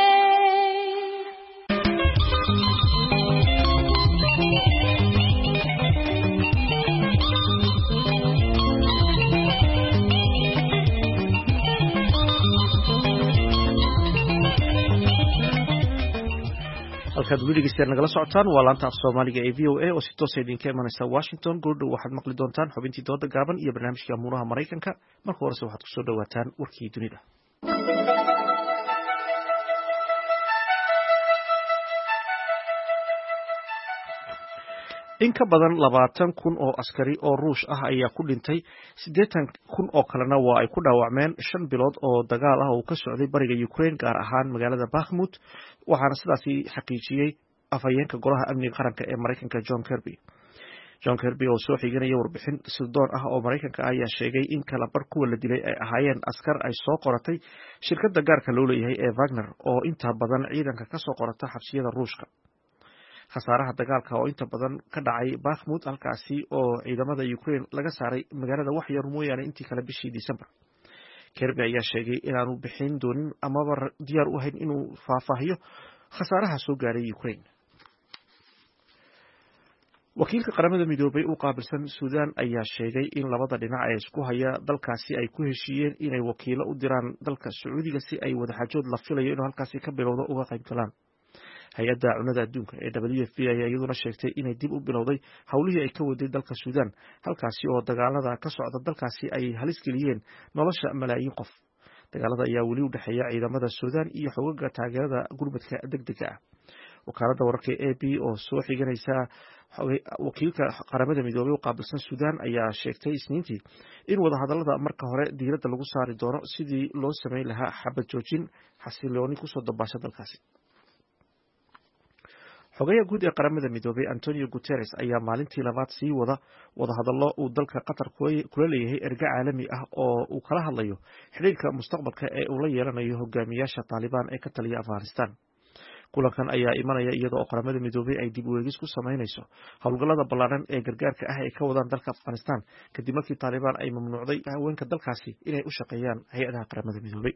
halkaad weli dhegeystayaal nagala socotaan waa laanta af soomaaliga ee v o a oo si toosa idinka imanaysa washington goordhow waxaad maqli doontaan xubintii dooda gaaban iyo barnaamijkii amuuraha maraykanka marka horese waxaad kusoo dhawaataan warkii dunida in ka badan labaatan kun oo askari oo ruush ah ayaa ku dhintay siddeetan kun oo kalena waa ay ku dhaawacmeen shan bilood oo dagaal ah oo ka socday bariga Ukraine gaar ahaan magaalada Bakhmut waxaana sidaasi xaqiijiyey afhayeenka golaha amniga qaranka ee Mareykanka John Kirby John Kirby oo soo xiganaya warbixin sirdoon ah oo Mareykanka ayaa sheegay in kala bar kuwa la dilay ay ahaayeen askar ay soo qoratay shirkadda gaarka loo leeyahay ee Wagner oo inta badan ciidanka ka soo qorata xabsiyada Ruushka khasaaraha dagaalka oo inta badan ka dhacay Bakhmut halkaasi oo ciidamada Ukraine laga saaray magaalada wax yar mooyaane intii kale bishii December Kirby ayaa sheegay inaanu bixin doonin amaba diyaar u ahayn inuu faahfaahiyo khasaaraha soo gaaray Ukraine wakiilka qaramada midoobay u qaabilsan Suudaan ayaa sheegay in labada dhinac ee isku haya dalkaasi ay ku heshiiyeen inay wakiilo u diraan dalka Sacuudiga si ay wadaxaajood la filayo inuu halkaasi ka bilowdo uga qayb galaan hay-adda cunada adduunka ee W F P ayaa iyaduna sheegtay inay dib u bilowday howlihii ay ka waday dalka Suudaan halkaasi oo dagaalada ka socda dalkaasi ay halis geliyeen nolosha malaayiin qof dagaalada ayaa weli u dhexeeya ciidamada Suudaan iyo xogaga taageerada gurmadka degdega ah wakaaladda wararka A B oo soo xiganaysa wakiilka qaramada midoobay u qaabilsan Suudaan ayaa sheegtay Isniintii in wadahadallada marka hore diiradda lagu saari doono sidii loo sameyn lahaa xabad joojin xasilooni kusoo dabaasha dalkaasi xogayaha guud ee qaramada midoobay Antonio Guterres ayaa maalintii labaad sii wada wadahadallo uu dalka Qatar kula leeyahay erga caalami ah oo uu kala hadlayo xiriirka mustaqbalka ee uu la yeelanayo hogaamiyaasha Taliban ee ka taliya Afghanistan kulankan ayaa imanaya iyadoo oo qaramada midoobay ay dib u eegis ku sameynayso howlgallada ballaaran ee gargaarka ah ee ka wadaan dalka Afghanistan kadib markii Taliban ay mamnuucday haweenka dalkaasi inay u shaqeeyaan hay-adaha qaramada midoobay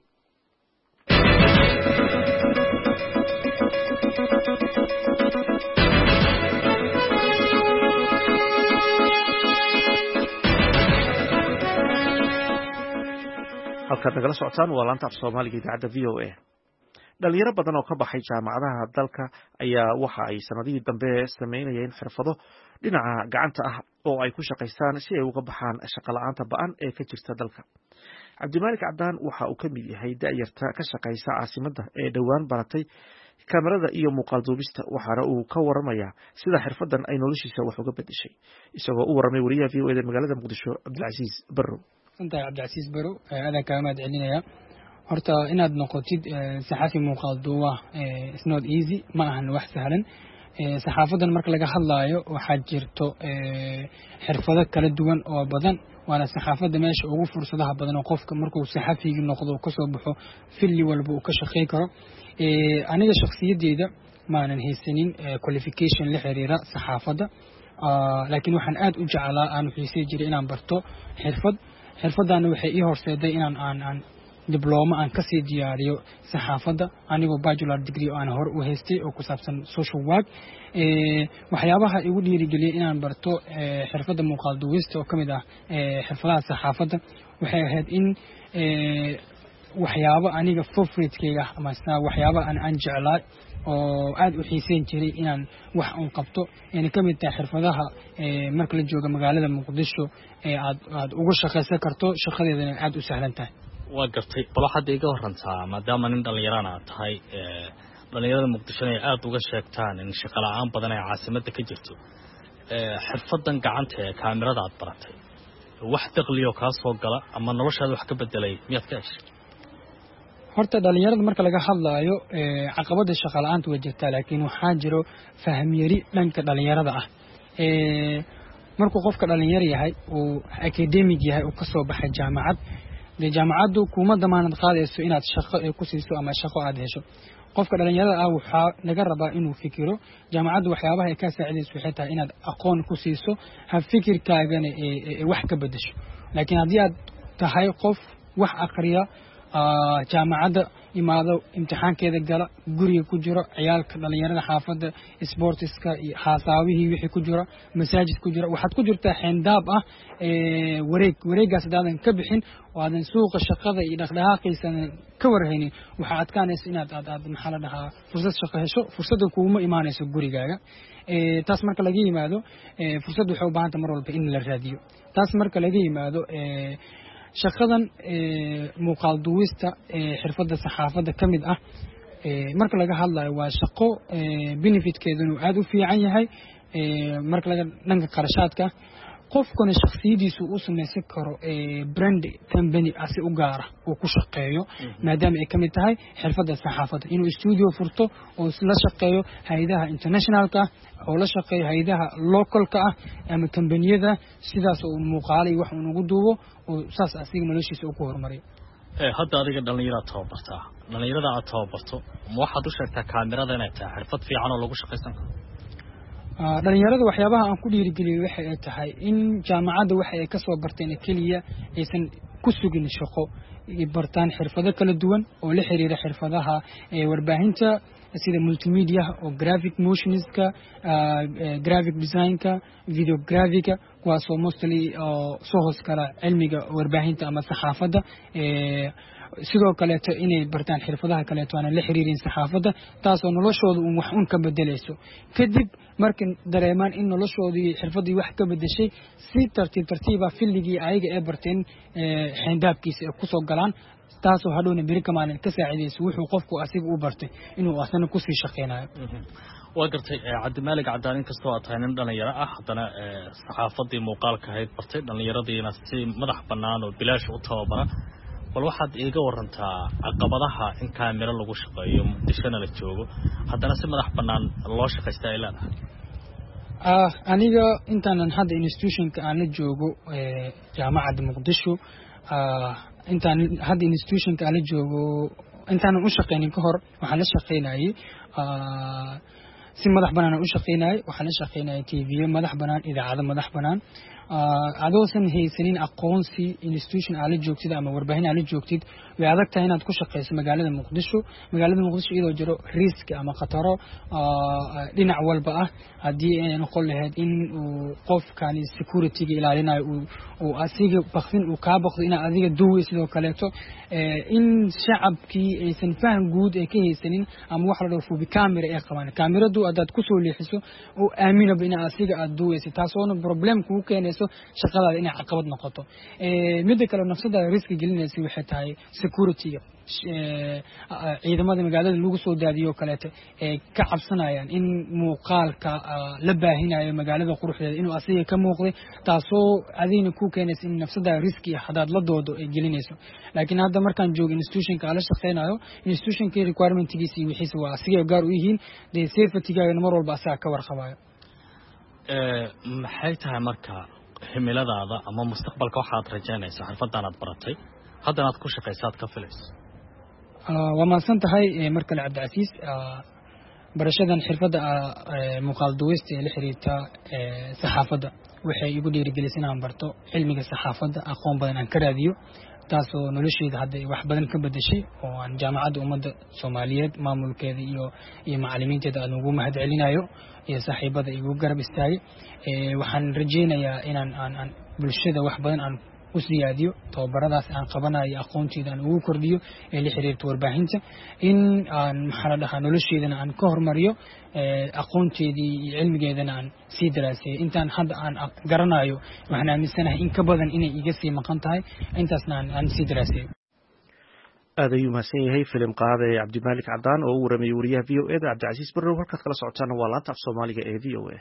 halkaad nagala socotaan waa laanta af soomaaliga idaacadda v o a dhalinyaro badan oo ka baxay jaamacadaha dalka ayaa waxa ay sanadihii dambe sameynayeen xirfado dhinaca gacanta ah oo ay ku shaqaystaan si ay uga baxaan shaqola'aanta ba'an ee ka jirta dalka cabdimaalik cadaan waxa uu ka mid yahay da'yarta ka shaqaysa caasimadda ee dhowaan baratay kamerada iyo muuqaal duubista waxaana uu ka waramayaa sida xirfadan ay noloshiisa wax uga bedeshay isagoo u waramay wariyaha v o eda magaalada muqdisho cabdilcasiis barrow inta cabdilcasiis barrow aadaan kaaga mahad celinaya horta inaad noqotid saxafi muuqaal duuba it's not easy ma ahan wax sahlan saxaafadan marka laga hadlaayo waxaa jirto xirfado kala duwan oo badan waana saxaafada meesha ugu fursadaha badan oo qofka markuu saxafiga noqdo ka soo baxo filli walba uu ka shaqeyn karo aniga shakhsiyadeeda maanan haysanin qualification la xiriira saxaafada laakiin waxaan aad u jeclaa aan xiisay jiray inaan barto xirfad xirfadana waxay ii horseeday inaan aan aan diploma aan ka sii diyaariyo saxaafada anigoo bachelor degree aan hor u haystay oo ku saabsan social work ee waxyaabaha igu dhiirigeliyay inaan barto xirfadda muuqaal duubista oo kamid ah xirfadaha saxaafada waxay ahayd in ee waxyaabo aniga favorite-kayga ama waxyaabo aan aan jeclaa oo aad u xiiseyn jiray inaan wax un qabto in kamid tahay xirfadaha ee marka la joogo magaalada Muqdisho ee aad aad ugu shaqeysan karto shaqadeedana aad u sahlan tahay waa gartay bal waxaad iga warantaa maadaama nin dhalinyarana aad tahay dhalinyarada Muqdisho ay aad uga sheegtaan in shaqo la'aan badan ay caasimadda ka jirto xirfadan gacanta ee kaamirada aad baratay wax dakhliyo ka soo gala ama noloshaada wax ka bedelay miyaad ka heshay horta dhalinyarada marka laga hadlaayo caqabada shaqo la'aanta way jirtaa laakiin waxaa jiro faham yari dhanka dhalinyarada ah ee markuu qofka dhalinyar yahay uu academic yahay uu ka soo baxay jaamacad de jaamacadu kuma damaanad qaadayso inaad shaqo ay ku siiso ama shaqo aad hesho qofka dhalinyarada ah waxa laga rabaa inuu fikiro jaamacadu waxyaabaha ay ka saacidayso waxay tahay inaad aqoon ku siiso ha fikirkaagana ee wax ka bedesho laakiin haddii aad tahay qof wax aqriya jaamacada imaado imtixaankeeda gala guriga ku jiro ciyaalka dhalinyarada xaafada sportiska iyo xasaawihii wixii ku jira masaajid ku jira waxaad ku jirtaa xindaab ah ee wareeg wareegaas daadan ka bixin oo aadan suuqa shaqada iyo dhaqdhaqaaqiisa ka warhaynin waxa adkaanaysa inaad aad aad maxaa la dhahaa fursad shaqo hesho fursadda kuuma imaanayso gurigaaga ee taas marka laga yimaado ee fursad waxay u baahan tahay mar walba in la raadiyo taas marka laga yimaado ee shaqadan ee muuqaal duwista ee xirfadda saxaafadda kamid ah ee marka laga hadlayo waa shaqo ee benefitkeedu aad u fiican yahay ee marka laga dhanka qarashaadka qofkuna shakhsiyadiisu uu sameeyay karo ee brand company asi u gaar ah oo ku shaqeeyo maadaama ay kamid tahay xirfadda saxaafadda inuu studio furto oo la shaqeeyo hay'adaha internationalka oo la shaqeeyo hay'adaha localka ah ama kambaniyada sidaas oo muuqaalay wax uu ugu duubo oo saas asiga noloshiisa uu ku horumariyo ee hadda adiga dhalinyarada tababarta dhalinyarada aad tababarto ma waxaad u sheegtaa kaamirada inay tahay xirfad fiican oo lagu shaqeysan karo dhalinyarada waxyaabaha aan ku dhiirigeliyay waxa ay tahay in jaamacadda waxa ay ka soo barteen kaliya aysan ku sugin shaqo ay bartaan xirfado kala duwan oo la xiriira xirfadaha ee warbaahinta sida multimedia oo graphic motionska graphic designka videographica kuwaas oo mostly soo hoos kala cilmiga warbaahinta ama saxaafadda ee sidoo kale inay bartaan xirfadaha kale oo aan la xiriirin saxaafadda taas oo noloshooda uu wax un ka bedelayso kadib markii dareemaan in noloshoodii xirfadii wax ka bedeshay si tartiib tartiib ah filligii ayaga ay barteen ee xindaabkiisa ay ku soo galaan taas oo hadhowna bari kamaalin ka saacidayso wuxuu qofku asiga u bartay inuu asana ku sii shaqeynayo waa gartay Cabdi Maalig Cadaan inkastoo aad tahay nin dhalinyaro ah haddana saxaafadii muuqaalka ahayd bartay dhalinyaradiina si madax bannaan oo bilaash u tababara bal waxaad iiga warantaa caqabadaha in kaamiro lagu shaqeeyo Muqdishona la joogo haddana si madax bannaan loo shaqeystaa ay leedahay ah aniga intaan hadda institutionka aan la joogo ee jaamacadda Muqdisho ah intaan hadda institutionka aan la joogo intaan u shaqeynin ka hor waxaan la shaqeynayay ah si madax bannaan u shaqeynayay waxaan la shaqeynayay T V madax bannaan idaacado madax bannaan adoosan haysanin aqoonsi institution aan la joogtid ama warbaahin aan la joogtid way adag tahay inaad ku shaqeyso magaalada Muqdisho magaalada Muqdisho iyadoo jiro risk ama khataro dhinac walba ah hadii ay noqon lahayd in uu qofkani security-ga ilaalinayo uu asiga baqsin uu ka baqdo in adiga duway sidoo kale to in shacabkii aysan faham guud ay ka haysanin ama wax la dhaafo bi camera ay qabaan kamiradu aad ku soo leexiso oo aaminaba in asiga aad duwaysid taas oo problem ku keenay dhigayso shaqadaada inay caqabad noqoto midda kale nafsadaada riski gelinaysa waxay tahay security-ga ciidamada magaalada lagu soo daadiyo kaleeto ee ka cabsanayaan in muuqaalka la baahinayo magaalada quruxdeeda inuu asiga ka muuqday taasoo adina ku keenaysa in nafsadaada riski hadaad la doodo ay gelinayso laakiin hadda markaan joogo institutionka ala shaqeynayo institutionka requirement-giisa iyo wixiisa waa asiga gaar u yihiin de safety-ga mar walba asaga ka warqabayo maxay tahay marka himiladaada ama mustaqbalka waxaad rajaynaysaa xirfadan aad baratay haddana aad ku shaqaysaad ka filayso waa mahadsan tahay mar kale cabdicasiis barashadan xirfadda muuqaal duwista ee la xiriirta saxaafadda waxay igu dhiirigelisay inaan barto cilmiga saxaafadda aqoon badan aan ka raadiyo taasoo nolosheyda hadda wax badan ka bedeshay oo aan jaamacadda ummadda soomaaliyeed maamulkeeda iyo iyo macallimiinteeda aan ugu mahad celinayo iyo saaxiibada igu garab istaagay waxaan rajaynayaa inaan aan aan bulshada wax badan aan u siyaadiyo tababaradaas aan qabanayo aqoonteeda aan ugu kordhiyo ee la xiriirta warbaahinta in aan maxaa la dhahaa nolosheedana aan ka hormariyo aqoonteedii iyo cilmigeedana aan sii daraaseeyo intaan hadda aan garanayo waxaan aaminsanahay in ka badan inay iga sii maqan tahay intaasna aan sii daraaseeyo aad ayuu mahadsan yahay filim qaade cabdimaalik cadaan oo u waramayay wariyaha v o e da cabdicasiis barrow halkaad kala socotaana waa laanta af soomaaliga ee v o a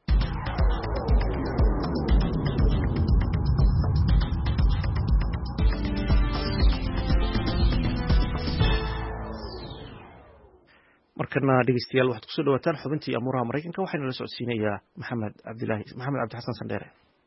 markana dhegeystayaal waxaad kusoo dhawaataan xubintii amuuraha maraykanka waxayna la socodsiinayaa maxamed cabdilaahi maxamed cabdi xasan sandheere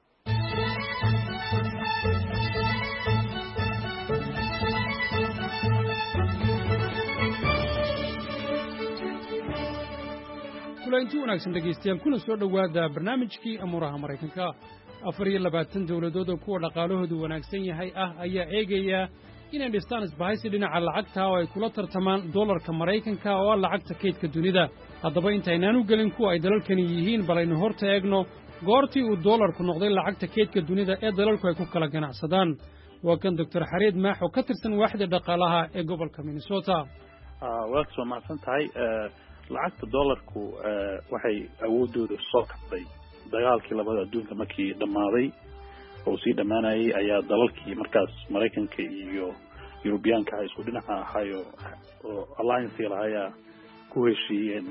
kulanti wanaagsan dhegeystayaal kuna soo dhowaada barnaamijkii amuuraha maraykanka afar iyo labaatan dowladood oo kuwa dhaqaalahoodu wanaagsan yahay ah ayaa eegaya inay dhistaan isbahaysi dhinaca lacagta oo ay kula tartamaan dollarka maraykanka oo ah lacagta kaydka dunida haddaba intaynaan u gelin kuwa ay dalalkani yihiin balaynu horta eegno goortii uu dollarku noqday lacagta kaydka dunida ee dalalku ay ku kala ganacsadaan waa kan doctor xareed maax oo ka tirsan waaxda dhaqaalaha ee gobolka minnesota waad soo mahadsan tahay lacagta dollarku waxay awoodooda soo kabtay dagaalkii labada adduunka markii dhammaaday oo sii dhammaanayay ayaa dalalkii markaas maraykanka iyo yurubiyaanka ah isku dhinaca ahayo oo alliance lahayaa ku heshiiyeen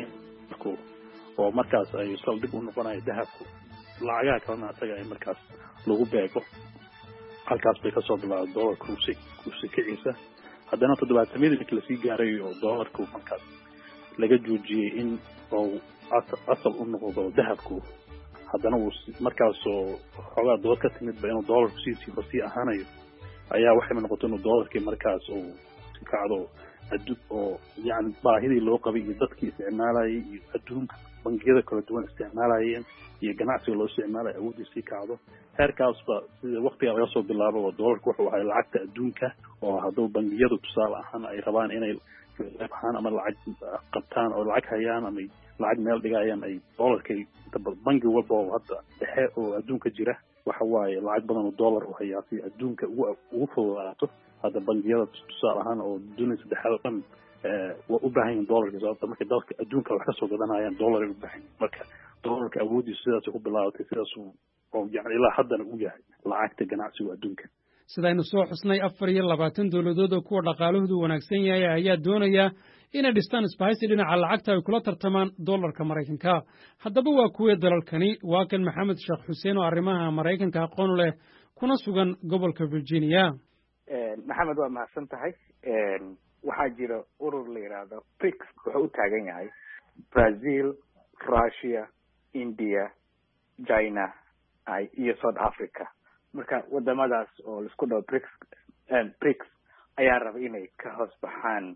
oo markaas ay saldhig u noqonayo dahabku lacagaha kalena asaga ay markaas lagu beego halkaas bay kasoo bilaabay dollarku kusi kiciisa haddana toddobaatamyadii markii lasii gaaray oo dollarku markaas laga joojiyey in uu asal u noqdo dahabku haddana uu markaasoo xoogaa dood ka timidba inuu dollarku siisiiba sii ahaanayo ayaa waxayba noqotay inuu dollarkii markaas uu si kacdo addu oo yani baahidii loo qabay iyo dadkii isticmaalayay iyo adduunka bangiyada kala duwan isticmaalayeen iyo ganacsiga loo isticmaalaya awoodii sii kacdo heerkaasba sida waktiga laga soo bilaabo oo dollarku wuxuu ahay lacagta adduunka oo hadduu bangiyadu tusaale ahaan ay rabaan inay ahaan ama lacag qabtaan oo lacag hayaan ama lacag meel dhigayaan ay dollarkay bangi walba oo hadda dhexe oo adduunka jira waxa waaye lacag badan oo dollar u hayaa si adduunka ugu ugu fududaato hadda bangiyada tusaale ahaan oo dunida saddexaad oo dhan waa u baahan yihiin dollarka sababta markay dalka adduunka wax kasoo gadanayaan dollar ay u baahan yihiin marka dollarka awoodiisu sidaas ku bilaabatay sidaas oo yani ilaa haddana u yahay lacagta ganacsiga adduunka sidaynu soo xusnay afar iyo labaatan dowladood oo kuwa dhaqaalahoodu wanaagsan yahay ayaa doonaya inay dhistaan isbahaysi dhinaca lacagta ay kula tartamaan dollarka maraykanka haddaba waa kuwee dalalkani waa kan maxamed sheekh xuseen oo arrimaha maraykanka aqoon leh kuna sugan gobolka virginia maxamed waa mahadsan tahay waxaa jira urur la yidhaahdo brix wuxuu u taagan yahay brazil russia india china iyo south africa marka wadamadaas oo laisku dhaho brix brix ayaa raba inay ka hoos baxaan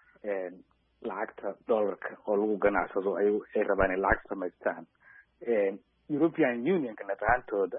lacagta dollarka oo lagu ganacsado ay ay rabaan inay lacag samaystaan European Unionka nafahantooda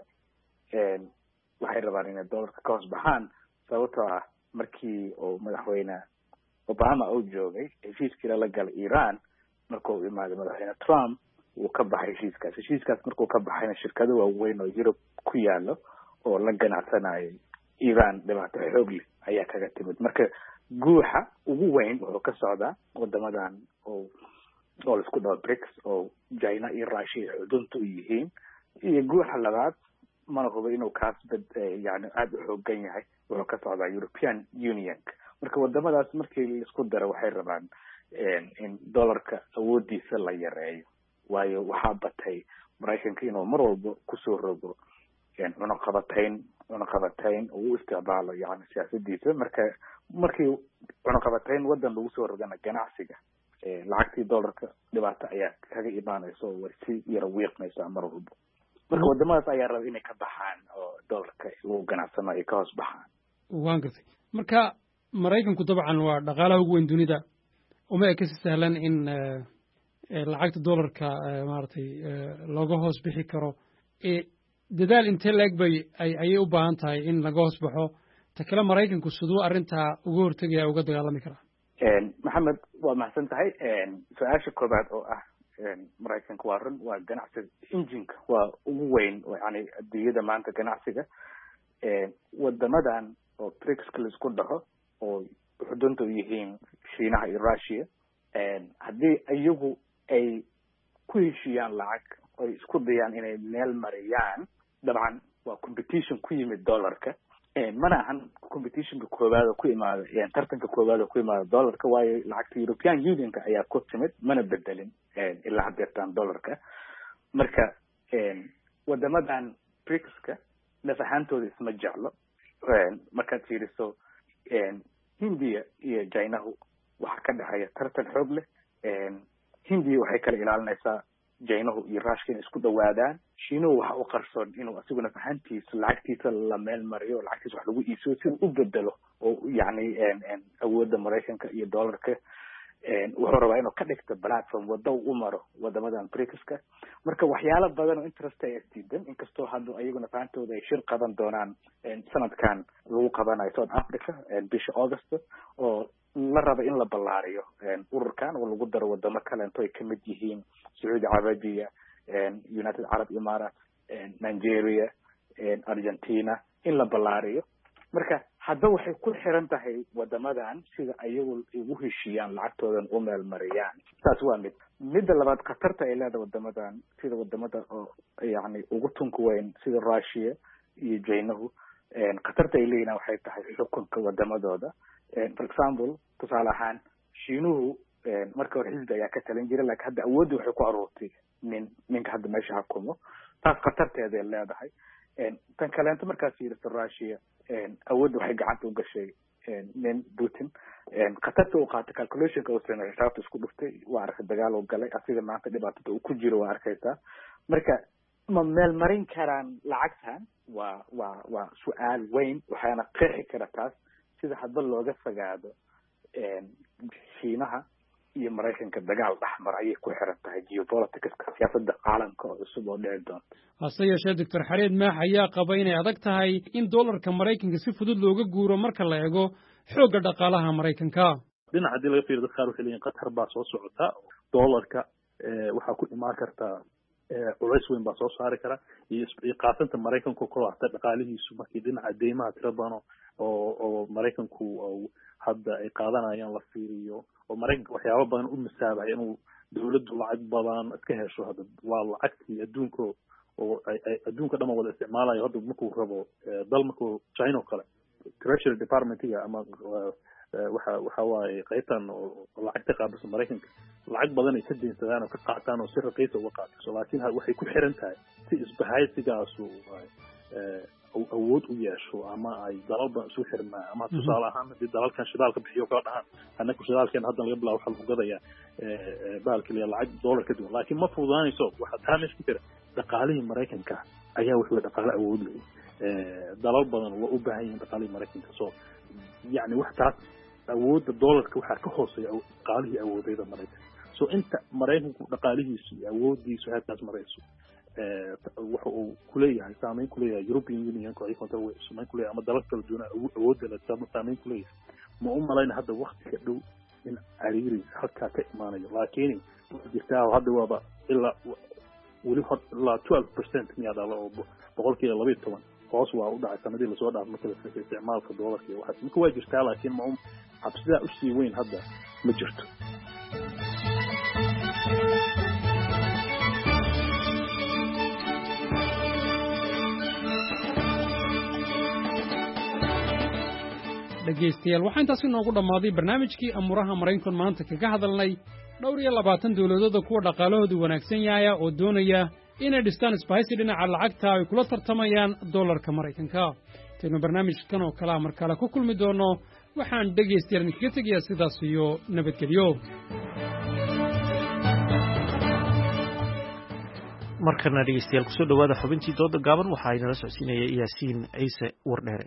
waxay rabaan inay dollarka ka hoos baxaan sababtoo ah markii oo madaxweyne Obama uu joogay heshiiskii la galay Iran markuu imaaday madaxweyne Trump uu ka baxay heshiiskaas heshiiskaas markuu ka baxayna shirkado waaweyn oo Europe ku yaalo oo la ganacsanayay Iran dhibaato xoog leh ayaa kaga timid marka guuxa ugu weyn wuxuu ka socdaa wadamadan oo oo isku dhaw brix oo China iyo Russia xudunta u yihiin iyo guuxa labaad mana hubo inuu kaas bad yani aada u xoogan yahay wuxuu ka socdaa European Unionka marka wadamadaas markii la isku daro waxay rabaan in dollarka awoodiisa la yareeyo waayo waxaa batay Maraykanka inuu mar walba kusoo rogo cunaqabatayn cunaqabatayn uu isticmaalo yani siyaasadiisa marka markii cunaqabatayn wadan lagu soo rogana ganacsiga lacagtii dollarka dhibaato ayaa kaga imaanaysa oo way si yara wiiqnaysaa mar walba marka wadamadaas ayaa raba inay ka baxaan oo dollarka lagu ganacsano ay ka hoos baxaan waan gartay marka Maraykanku dabcan waa dhaqaalaha ugu weyn dunida uma eka si sahlan in lacagta dollarka maaragtay looga hoos bixi karo dadaal intee leeg bay ayay u baahan tahay in laga hoos baxo ta kale Maraykanku siduu arrintaa uga hortagaya uga dagaalami karaa maxamed waa mahadsan tahay su-aasha koobaad oo ah Maraykanku waa run waa ganacsiga injinka waa ugu weyn yani adduunyada maanta ganacsiga wadamadan oo BRICS la isku dhaho oo xudunta u yihiin Shiinaha iyo Russia haddii iyagu ay ku heshiiyaan lacag oo isku dayaan inay meel mariyaan dabcan waa competition ku yimid dollarka mana ahan competitionka koowaad oo ku imaada tartanka koowaad oo ku imaada dollarka waayo lacagta European Unionka ayaa ku timid mana bedelin ilaa haddeertaan dollarka marka wadamadan BRICS-ka naf ahaantooda isma jeclo markaad fiiriso Hindiya iyo Chinahu waxa ka dhaxaya tartan xoog leh Hindiya waxay kala ilaalinaysaa Chinahu iyo Russia isku dhawaadaan Shiinuhu waxa uu qarsoon inuu asiguna fahantiisa lacagtiisa la meel mariyo lacagtiisa wax lagu iibsado si uu bedelo oo yani awoodda Maraykanka iyo dollarka wuxuu rabaa inuu ka dhigto platform wada u maro wadamadan BRICS-ka marka waxyaalo badan oo interest ay istiidan inkastoo hadda ayaguna faantooda ay shir qaban doonaan sanadkan lagu qabanayo South Africa bisha August oo la raba in la ballaariyo ururkan oo lagu daro wadamo kale oo ay kamid yihiin Saudi Arabia United Arab Emirates Nigeria Argentina in la ballaariyo marka hadda waxay ku xiran tahay wadamadan sida ayagu ugu heshiiyaan lacagtoodan u meel mariyaan taas waa mid midda labaad khatarta ay leedahay wadamadan sida wadamada oo yani ugu tunka weyn sida Russia iyo Chinahu khatarta ay leeyihiin waxay tahay xukunka wadamadooda for example tusaale ahaan Shiinuhu marka hore xisbi ayaa ka talin jiray laakiin hadda awooddu waxay ku aroortay nin ninka hadda meesha xukumo taas khatarteeda ay leedahay tan kaleento markaas fiiriso Russia awooddu waxay gacanta u gashay nin Putin khatarta uu qaatay calculationka uu sameeyay xisaabta isku dhuftay waa arkay dagaal uu galay asiga maanta dhibaatada uu ku jiro waa arkaysaa marka ma meel marin karaan lacagtan waa waa waa su'aal weyn waxaana qeexi kara taas sida hadba looga fogaado Shiinaha iyo Maraykanka dagaal dhaxmar ayay ku xiran tahay geopolitics siyaasadda caalamka oo cusub oo dhici doonta hase yeeshee doctor Xareed Maax ayaa qaba inay adag tahay in dollarka Maraykanka si fudud looga guuro marka la eego xoogga dhaqaalaha Maraykanka dhinaca hadii laga fiiriyo qaar waxay leeyihiin qatar baa soo socota dollarka waxaa ku imaan karta culays weyn baa soo saari kara iyo qaasanta Maraykanku ku laabta dhaqaalihiisu markii dhinaca deymaha tira badan oo oo Maraykanku hadda ay qaadanayaan la fiiriyo oo Maraykanka waxyaabo badan u misaabay inuu dawladdu lacag badan iska hesho hadda waa lacagtii adduunka oo ay adduunka dhammaan wada isticmaalayo hadda markuu rabo dal markuu China oo kale Treasury Department-ga ama waxa waxa waaye qaybtan lacagta qaabisa Maraykanka lacag badan ay ka deynsadaan oo ka qaataan oo si raqiis uga qaataan laakiin waxay ku xiran tahay si isbahaysigaas oo awood u yeesho ama ay dalalba isu xirmaan ama tusaale ahaan hadii dalalkan shidaalka bixiyo ka dhahan annagu shidaalkan hadda laga bilaabo waxa lagu gadayaa baalkii lacag dollar ka duwan laakiin ma fududaanayso waxa taamish ku jira dhaqaalihii Maraykanka ayaa wuxuu dhaqaale awood leeyahay dalal badan oo u baahan yihiin dhaqaalihii Maraykanka soo yani wax taas awoodda dollarka waxa ka hooseeya dhaqaalihii awoodayda Maraykanka soo inta Maraykanku dhaqaalihiisu awoodiisu halkaas marayso waxa uu ku leeyahay saameyn ku leeyahay European Union ko ay kontar way saameyn ku leeyahay ama dalal kala duwan awoodda la saameyn ku leeyahay ma u malayna hadda waqtiga dhow in ariiri halka ka imaanayo laakiin jirtaa hadda waaba ilaa weli la twelve percent miyaa dhala oo boqolkiiba laba iyo toban hoos waa u dhacay sanadii la soo dhaaf marka la fiiriyo isticmaalka dollarka iyo waxa marka waa jirtaa laakiin ma cabsida u sii weyn hadda ma jirto dhegaystayaal waxaa intaasi noogu dhammaaday barnaamijkii amuuraha maraykanku maanta kaga hadalnay dhowr iyo labaatan dawladooda kuwa dhaqaalahoodu wanaagsan yahaya oo doonaya inay dhistaan isbahaysi dhinaca lacagta ay kula tartamayaan dollarka maraykanka intaynu barnaamijkan oo kalea mar kale ku kulmi doonno waxaan dhegaystayaal idinkaga tegayaa sidaas iyo nabadgelyo markana dhegaystayaal kusoo dhowaada xubintii dooda gaaban waxaa inala socodsiinaya yaasiin ciise wardheere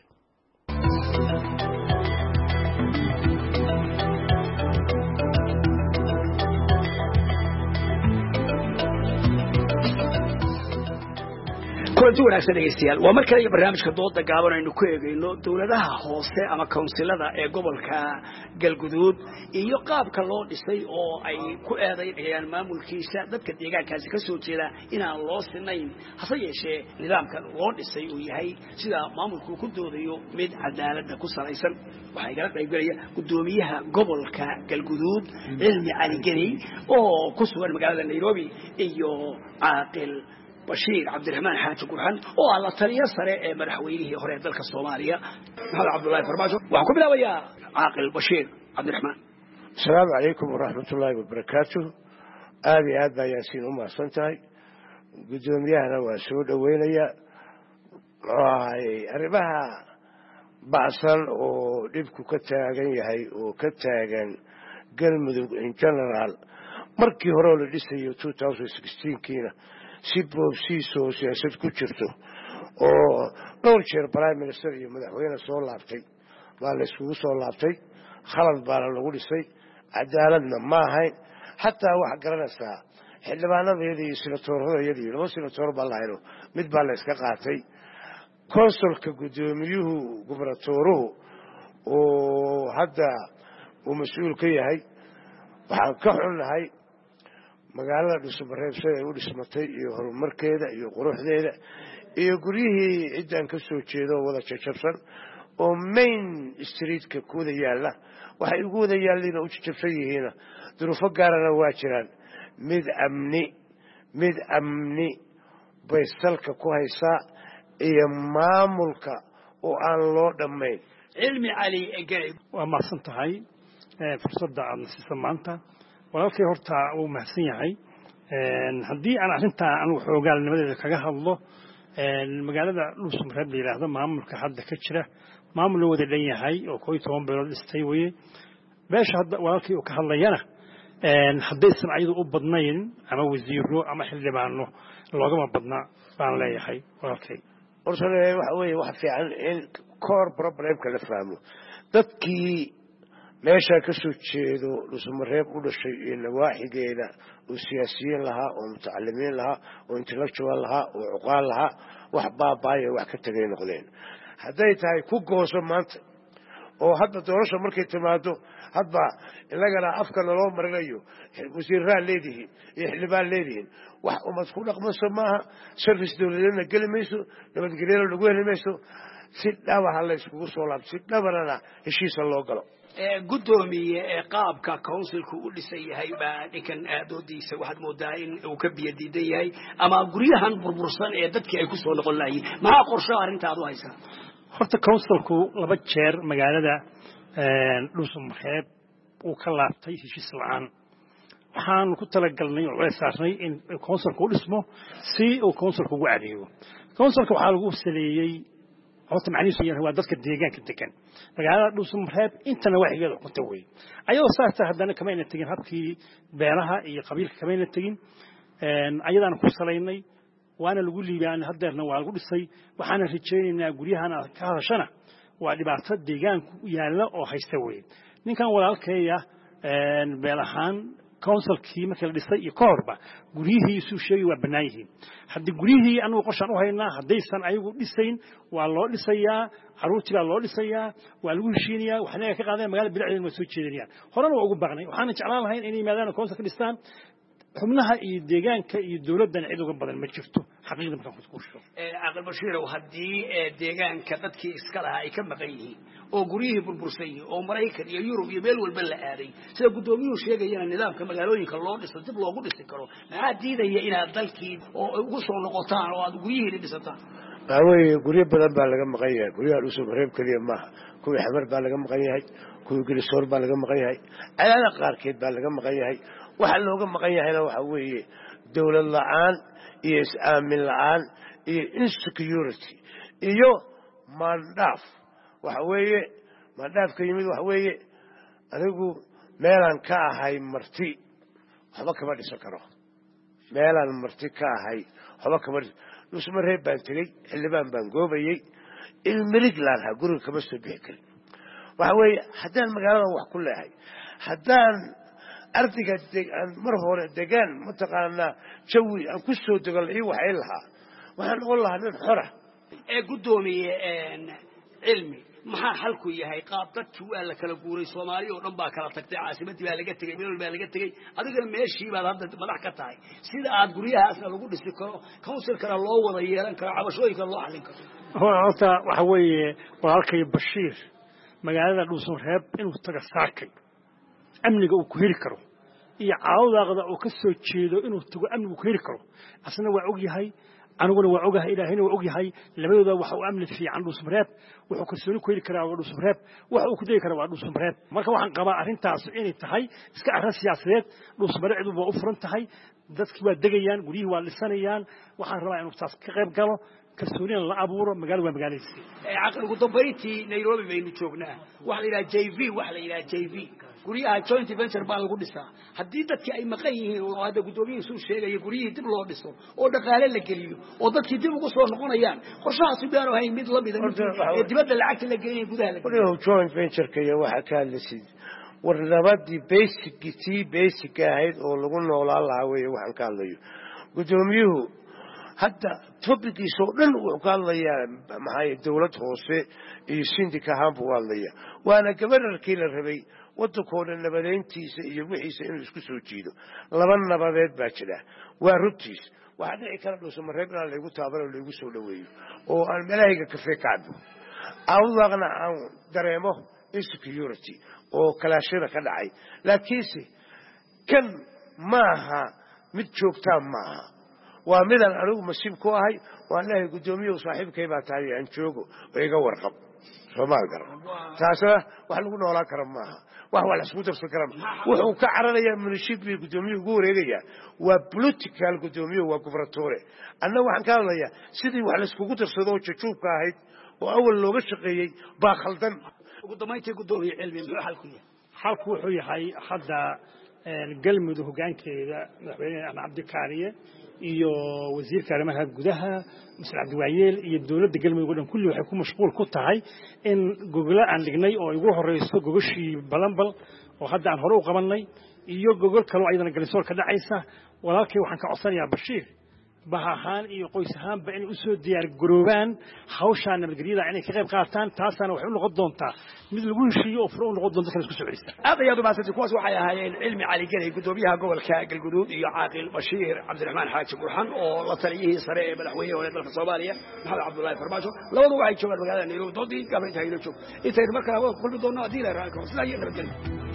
kulanti wanaagsan dhegaystayaal waa mar kale iyo barnaamijka dooda gaaban aynu ku eegayno dawladaha hoose ama kawnsilada ee gobolka galguduud iyo qaabka loo dhisay oo ay ku eedaynayaan maamulkiisa dadka deegaankaasi ka soo jeeda inaan loo sinayn hase yeeshee nidaamkan loo dhisay uu yahay sida maamulku ku doodayo mid cadaaladda ku salaysan waxaa igala qaybgalaya guddoomiyaha gobolka galguduud cilmi cali geni oo ku sugan magaalada nairobi iyo caaqil بشير عبد الرحمن حاج قرحان oo la taliya sare ee madaxweynihii hore dalka Soomaaliya Maxamed Cabdullaahi Farmaajo waxa ku bilaabaya caaqil Bashir Cabdi Raxmaan Assalaamu alaykum wa rahmatullahi wa barakatuh aadi aad baa yaasiin u mahadsantahay gudoomiyahana waa soo dhaweynaya ay arrimaha baasan oo dhibku ka taagan yahay oo ka taagan galmudug in general markii hore la dhisayo two thousand sixteen kiina si boobsiisoo siyaasad ku jirto oo dhowr jeer prime minister iyo madaxweyne soo laabtay baa la isugu soo laabtay khalad baana lagu dhisay cadaaladna ma ahayn xataa wax garanaysaa xildhibaanadeedii iyo senatoorradayadii laba senatoor baa la hayno mid baa la iska qaatay konsulka guddoomiyuhu gubernatooruhu oo hadda uu mas-uul ka yahay waxaan ka xunnahay magaalada dhusubareebsada ay u dhismatay iyo horumarkeeda iyo quruxdeeda iyo guryihii ciddaan ka soo jeedo wada jajabsan oo main streetka ku wada yaalla waxay ugu wada yaalliina u jajabsan yihiina duruufo gaarana waa jiraan mid amni mid amni bay salka ku haysaa iyo maamulka oo aan loo dhammayn cilmi cali egay waa mahadsan tahay fursadda aadna siisa maanta walaalkay horta uu mahadsan yahay haddii aan arrintaa anigu xoogaalnimadeeda kaga hadlo magaalada dhuusamareeb la yidhaahdo maamulka hadda ka jira maamul la wada dhan yahay oo koo iyo toban beelood dhistay weye meesha hadda walaalkii uu ka hadlayana haddaysan ayadu u badnayn ama wasiiro ama xildhibaano loogama badna baan leeyahay walaalkay horta waxa weeye wax fiican in core problemka la fahmo dadkii meesha ka soo jeedo dhuusamareeb u dhashay iyo nawaaxigeeda oo siyaasiyiin lahaa oo mutacalimiin lahaa oo intellectual lahaa oo cuqaal lahaa wax baabaayo wax ka tagay noqdeen hadday tahay ku gooso maanta oo hadda doorasho markay timaado hadba ilagana afka loo marinayo wasiirraan leedihiin iyo xildhibaan leedihiin wax umad ku dhaqmayso maaha service dowladeedna geli mayso nabadgelyana lagu heli mayso si dhabaha la iskugu soo laabto si dhabanana heshiisa loo galo gudoomiye ee qaabka councilku u dhisan yahay baa ninkan doodiisa waxaad moodaa in uu ka biyo diidan yahay ama guryahan burbursan ee dadkii ay ku soo noqon lahaayeen maxaa qorshaha arrintaadu haysaa horta councilku laba jeer magaalada dhuusamareeb uu ka laabtay heshiis la'aan waxaan ku talagalnay oo la saarnay in councilku u dhismo si uu councilku ugu adeego councilka waxaa lagu saleeyay horta macnihiisu yahay waa dadka deegaanka degan magaalada dhuusamareeb intana waaxigeeda qota wey ayadoo saasta haddana kamayna tegin habkii beelaha iyo qabiilka kamayna tegin ayadaana ku salaynay waana lagu liibaanay haddeerna waa lagu dhisay waxaana rajaynaynaa guryahan aad ka hadashana waa dhibaato deegaanku yaalla oo haysta wey ninkan walaalkeeya beel ahaan councilkii markii la dhisay iyo ka horba guryihii isuu sheegay waa bannaan yihiin haddii guryihii anagu qorshaan u haynaa haddaysan ayagu dhisayn waa loo dhisayaa carruurtii baa loo dhisayaa waa lagu heshiinayaa waxna ka qaadeen magaalada bilicdeena waa soo jeedinayaan horena waa ugu baaqnay waxaana jeclaan lahayn inay yimaadaan council ka dhistaan xubnaha iyo deegaanka iyo dowladana cid uga badan ma jirto xaqiiqda markaan ku sheego ee aqal bashiir hadii deegaanka dadkii iska lahaa ay ka maqan yihiin oo guryihii burbursan yihiin oo Mareykan iyo Yurub iyo meel walba la aaday sida gudoomiyuhu sheegayaan nidaamka magaalooyinka loo dhiso dib loogu dhisi karo maxaa diidaya inaad dalkii oo ugu soo noqotaan oo aad guryihii dhisataan waxaweye guryo badan baa laga maqan yahay guryaha dhuusamareeb keliya maaha kuwii xamar baa laga maqan yahay kuwii gelisoor baa laga maqan yahay cadaada qaarkeed baa laga maqan yahay waxa looga maqan yahayna waxa weeye dowlad la-aan iyo is-aamin la-aan iyo insecurity iyo maandhaaf waxa weeye maandhaafka yimid waxa weeye anigu meelaan ka ahay marti waxba kama dhisan karo meelaan marti ka ahay waxba kama dhisan dhuusamareeb baan tegey xildhibaan baan goobayey ilmirig laan ahaa guriga kama soo bixi karin waxa weeye haddaan magaalada wax ku leehay haddaan ardayga aan mar hore degaan mataqaanaa jawi aan ku soo dego ii waxay lahaa waxaan noqon lahaa nin xora ee guddoomiye cilmi maxaa xalku yahay qaab dadkii waa la kala guuray soomaaliya oo dhan baa kala tagtay caasimadii baa laga tegey meel baa laga tegey adigana meeshii baad hadda madax ka tahay sida aad guryahaasna lagu dhisi karo counsilkana loo wada yeelan karo cabashooyinkana loo xallin karo horta waxa weeye walaalkay bashiir magaalada dhuusamareeb inuu taga saakay amniga uu ku heli karo iyo caawdaaqda uu ka soo jeedo inuu tago amniga uu ku heli karo asna waa og yahay aniguna waa ogahay ilaahayna waa og yahay labadooda waxa uu amni fiican dhuusamareeb wuxuu kalsooni ku heli karaa waa dhuusamareeb waxa uu ku degi karaa waa dhuusamareeb marka waxaan qabaa arrintaas inay tahay iska arrin siyaasadeed dhuusamareeb waa u furan tahay dadkii waa degayaan guryihii waa dhisanayaan waxaan rabaa inuu taas ka qayb galo kalsoonina la abuuro magaalada waa magaaladiisii caqligu dambayntii nairobi baynu joognaa waxa la yidhaha j v waxa la yidhaha j v guryaha joint venture baa lagu dhisaa haddii dadkii ay maqan yihiin oo hadda guddoomiyihiisuu sheegaya guryihii dib loo dhiso oo dhaqaale la geliyo oo dadkii dib ugu soo noqonayaan qorshahaasi baanu ahayn mid lamida ee dibadda lacagta la gelinaya gudaha la geliyo joint ventureka iyo waxa ka hadlaysid war nabadii basicii tii basic ahayd oo lagu noolaan lahaa weeye waxaan ka hadlayo guddoomiyuhu hadda topikiisa oo dhan wuxuu ka hadlayaa maxaa dowlad hoose iyo sindika ahaan buu hadlaya waana gabararkii la rabay waddankooda nabadeyntiisa iyo wixiisa inuu isku soo jiido laba nabadeed baa jira waa rugtiis waxaa dhici kara dhuusamareeb inaan laygu taabano laygu soo dhoweeyo oo aan meelahayga kafee ka cabo awdaaqna aan dareemo insecurity oo kalaashada ka dhacay laakiinse kan maaha mid joogtaa maaha waa midaan anigu masiib ku ahay waan leeyahay guddoomiyahu saaxiibkay baa tahay aan joogo oo iga warqab soomaal garan taasna wax lagu noolaan kara maaha wax waa la isku darsan kara wuxuu ka cararayaa munishib iyo guddoomiyuhu ugu wareegayaa waa political guddoomiyahu waa gubernatore anna waxaan ka hadlayaa sidii wax la iskugu darsado oo jajuubka ahayd oo awal looga shaqeeyey baa khaldan ugu dambayntii guddoomiye cilmi muxuu xalku yahay xalku wuxuu yahay hadda galmudug hoggaankeeda madaxweyne axmed cabdikaariye iyo wasiirka arrimaha gudaha mas'uul cabdiwaayeel iyo dowladda galmudug oo dhan kulli waxay ku mashquul ku tahay in gogol aan dhignay oo ugu horeyso gogoshii balanbal oo hadda aan hore u qabanay iyo gogol kale oo ayadana galisoor ka dhacaysa walaalkay waxaan ka codsanayaa bashiir baha ahaan iyo qoys ahaanba inay usoo diyaar garoobaan hawshaa nabadgelyada inay ka qayb qaataan taasana waxay u noqon doontaa mid lagu heshiiyo oo furo u noqon doonta kan isku soo celisa aad ayaad umahadsantay kuwaas waxay ahaayeen cilmi cali gelay guddoomiyaha gobolka galguduud iyo caaqil bashiir cabdiraxmaan xaaji burxan oo la taliyihii sare ee madaxweyne hore dalka soomaaliya maxamed cabdullaahi farmaajo labadu waxay joogaan magaalada nairobi doodii gaabrinta haylo joog intaynu mar kale hawada kulmi doonno haddii la raanka sidaa iyo nabadgelyo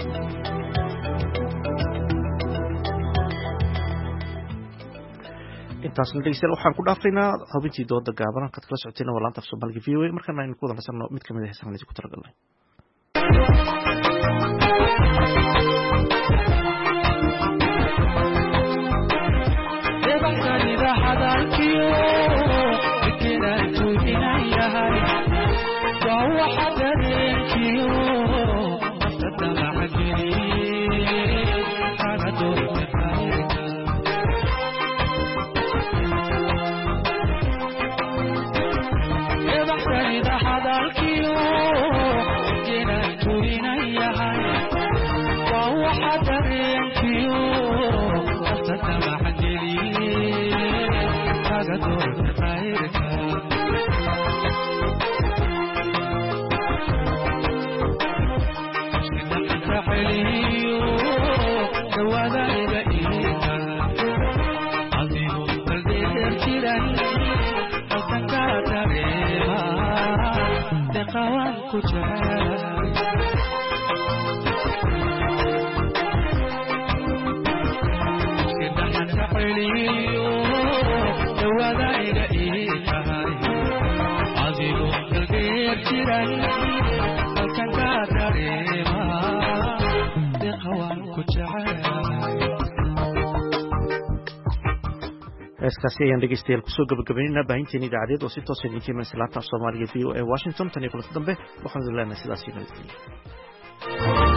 intaasna dhegeystayaal waxaan ku dhaafaynaa hubintii dooda gaaban halkaad kala socotayna waa laanta af soomaaliga v o a markaana aynu ku wada nasanno mid kamid a heesahan idinku talagalnay Thank you. heeskaasi ayaan dhegeystayaal kusoo gabagabaynaynaa baahinteena idaacadeed oo si toosa idinka imanaysa laanta af soomaaliga v o a washington tan iyo kulanti dambe waxaan idin leenahay sidaas iyo nabadgelyo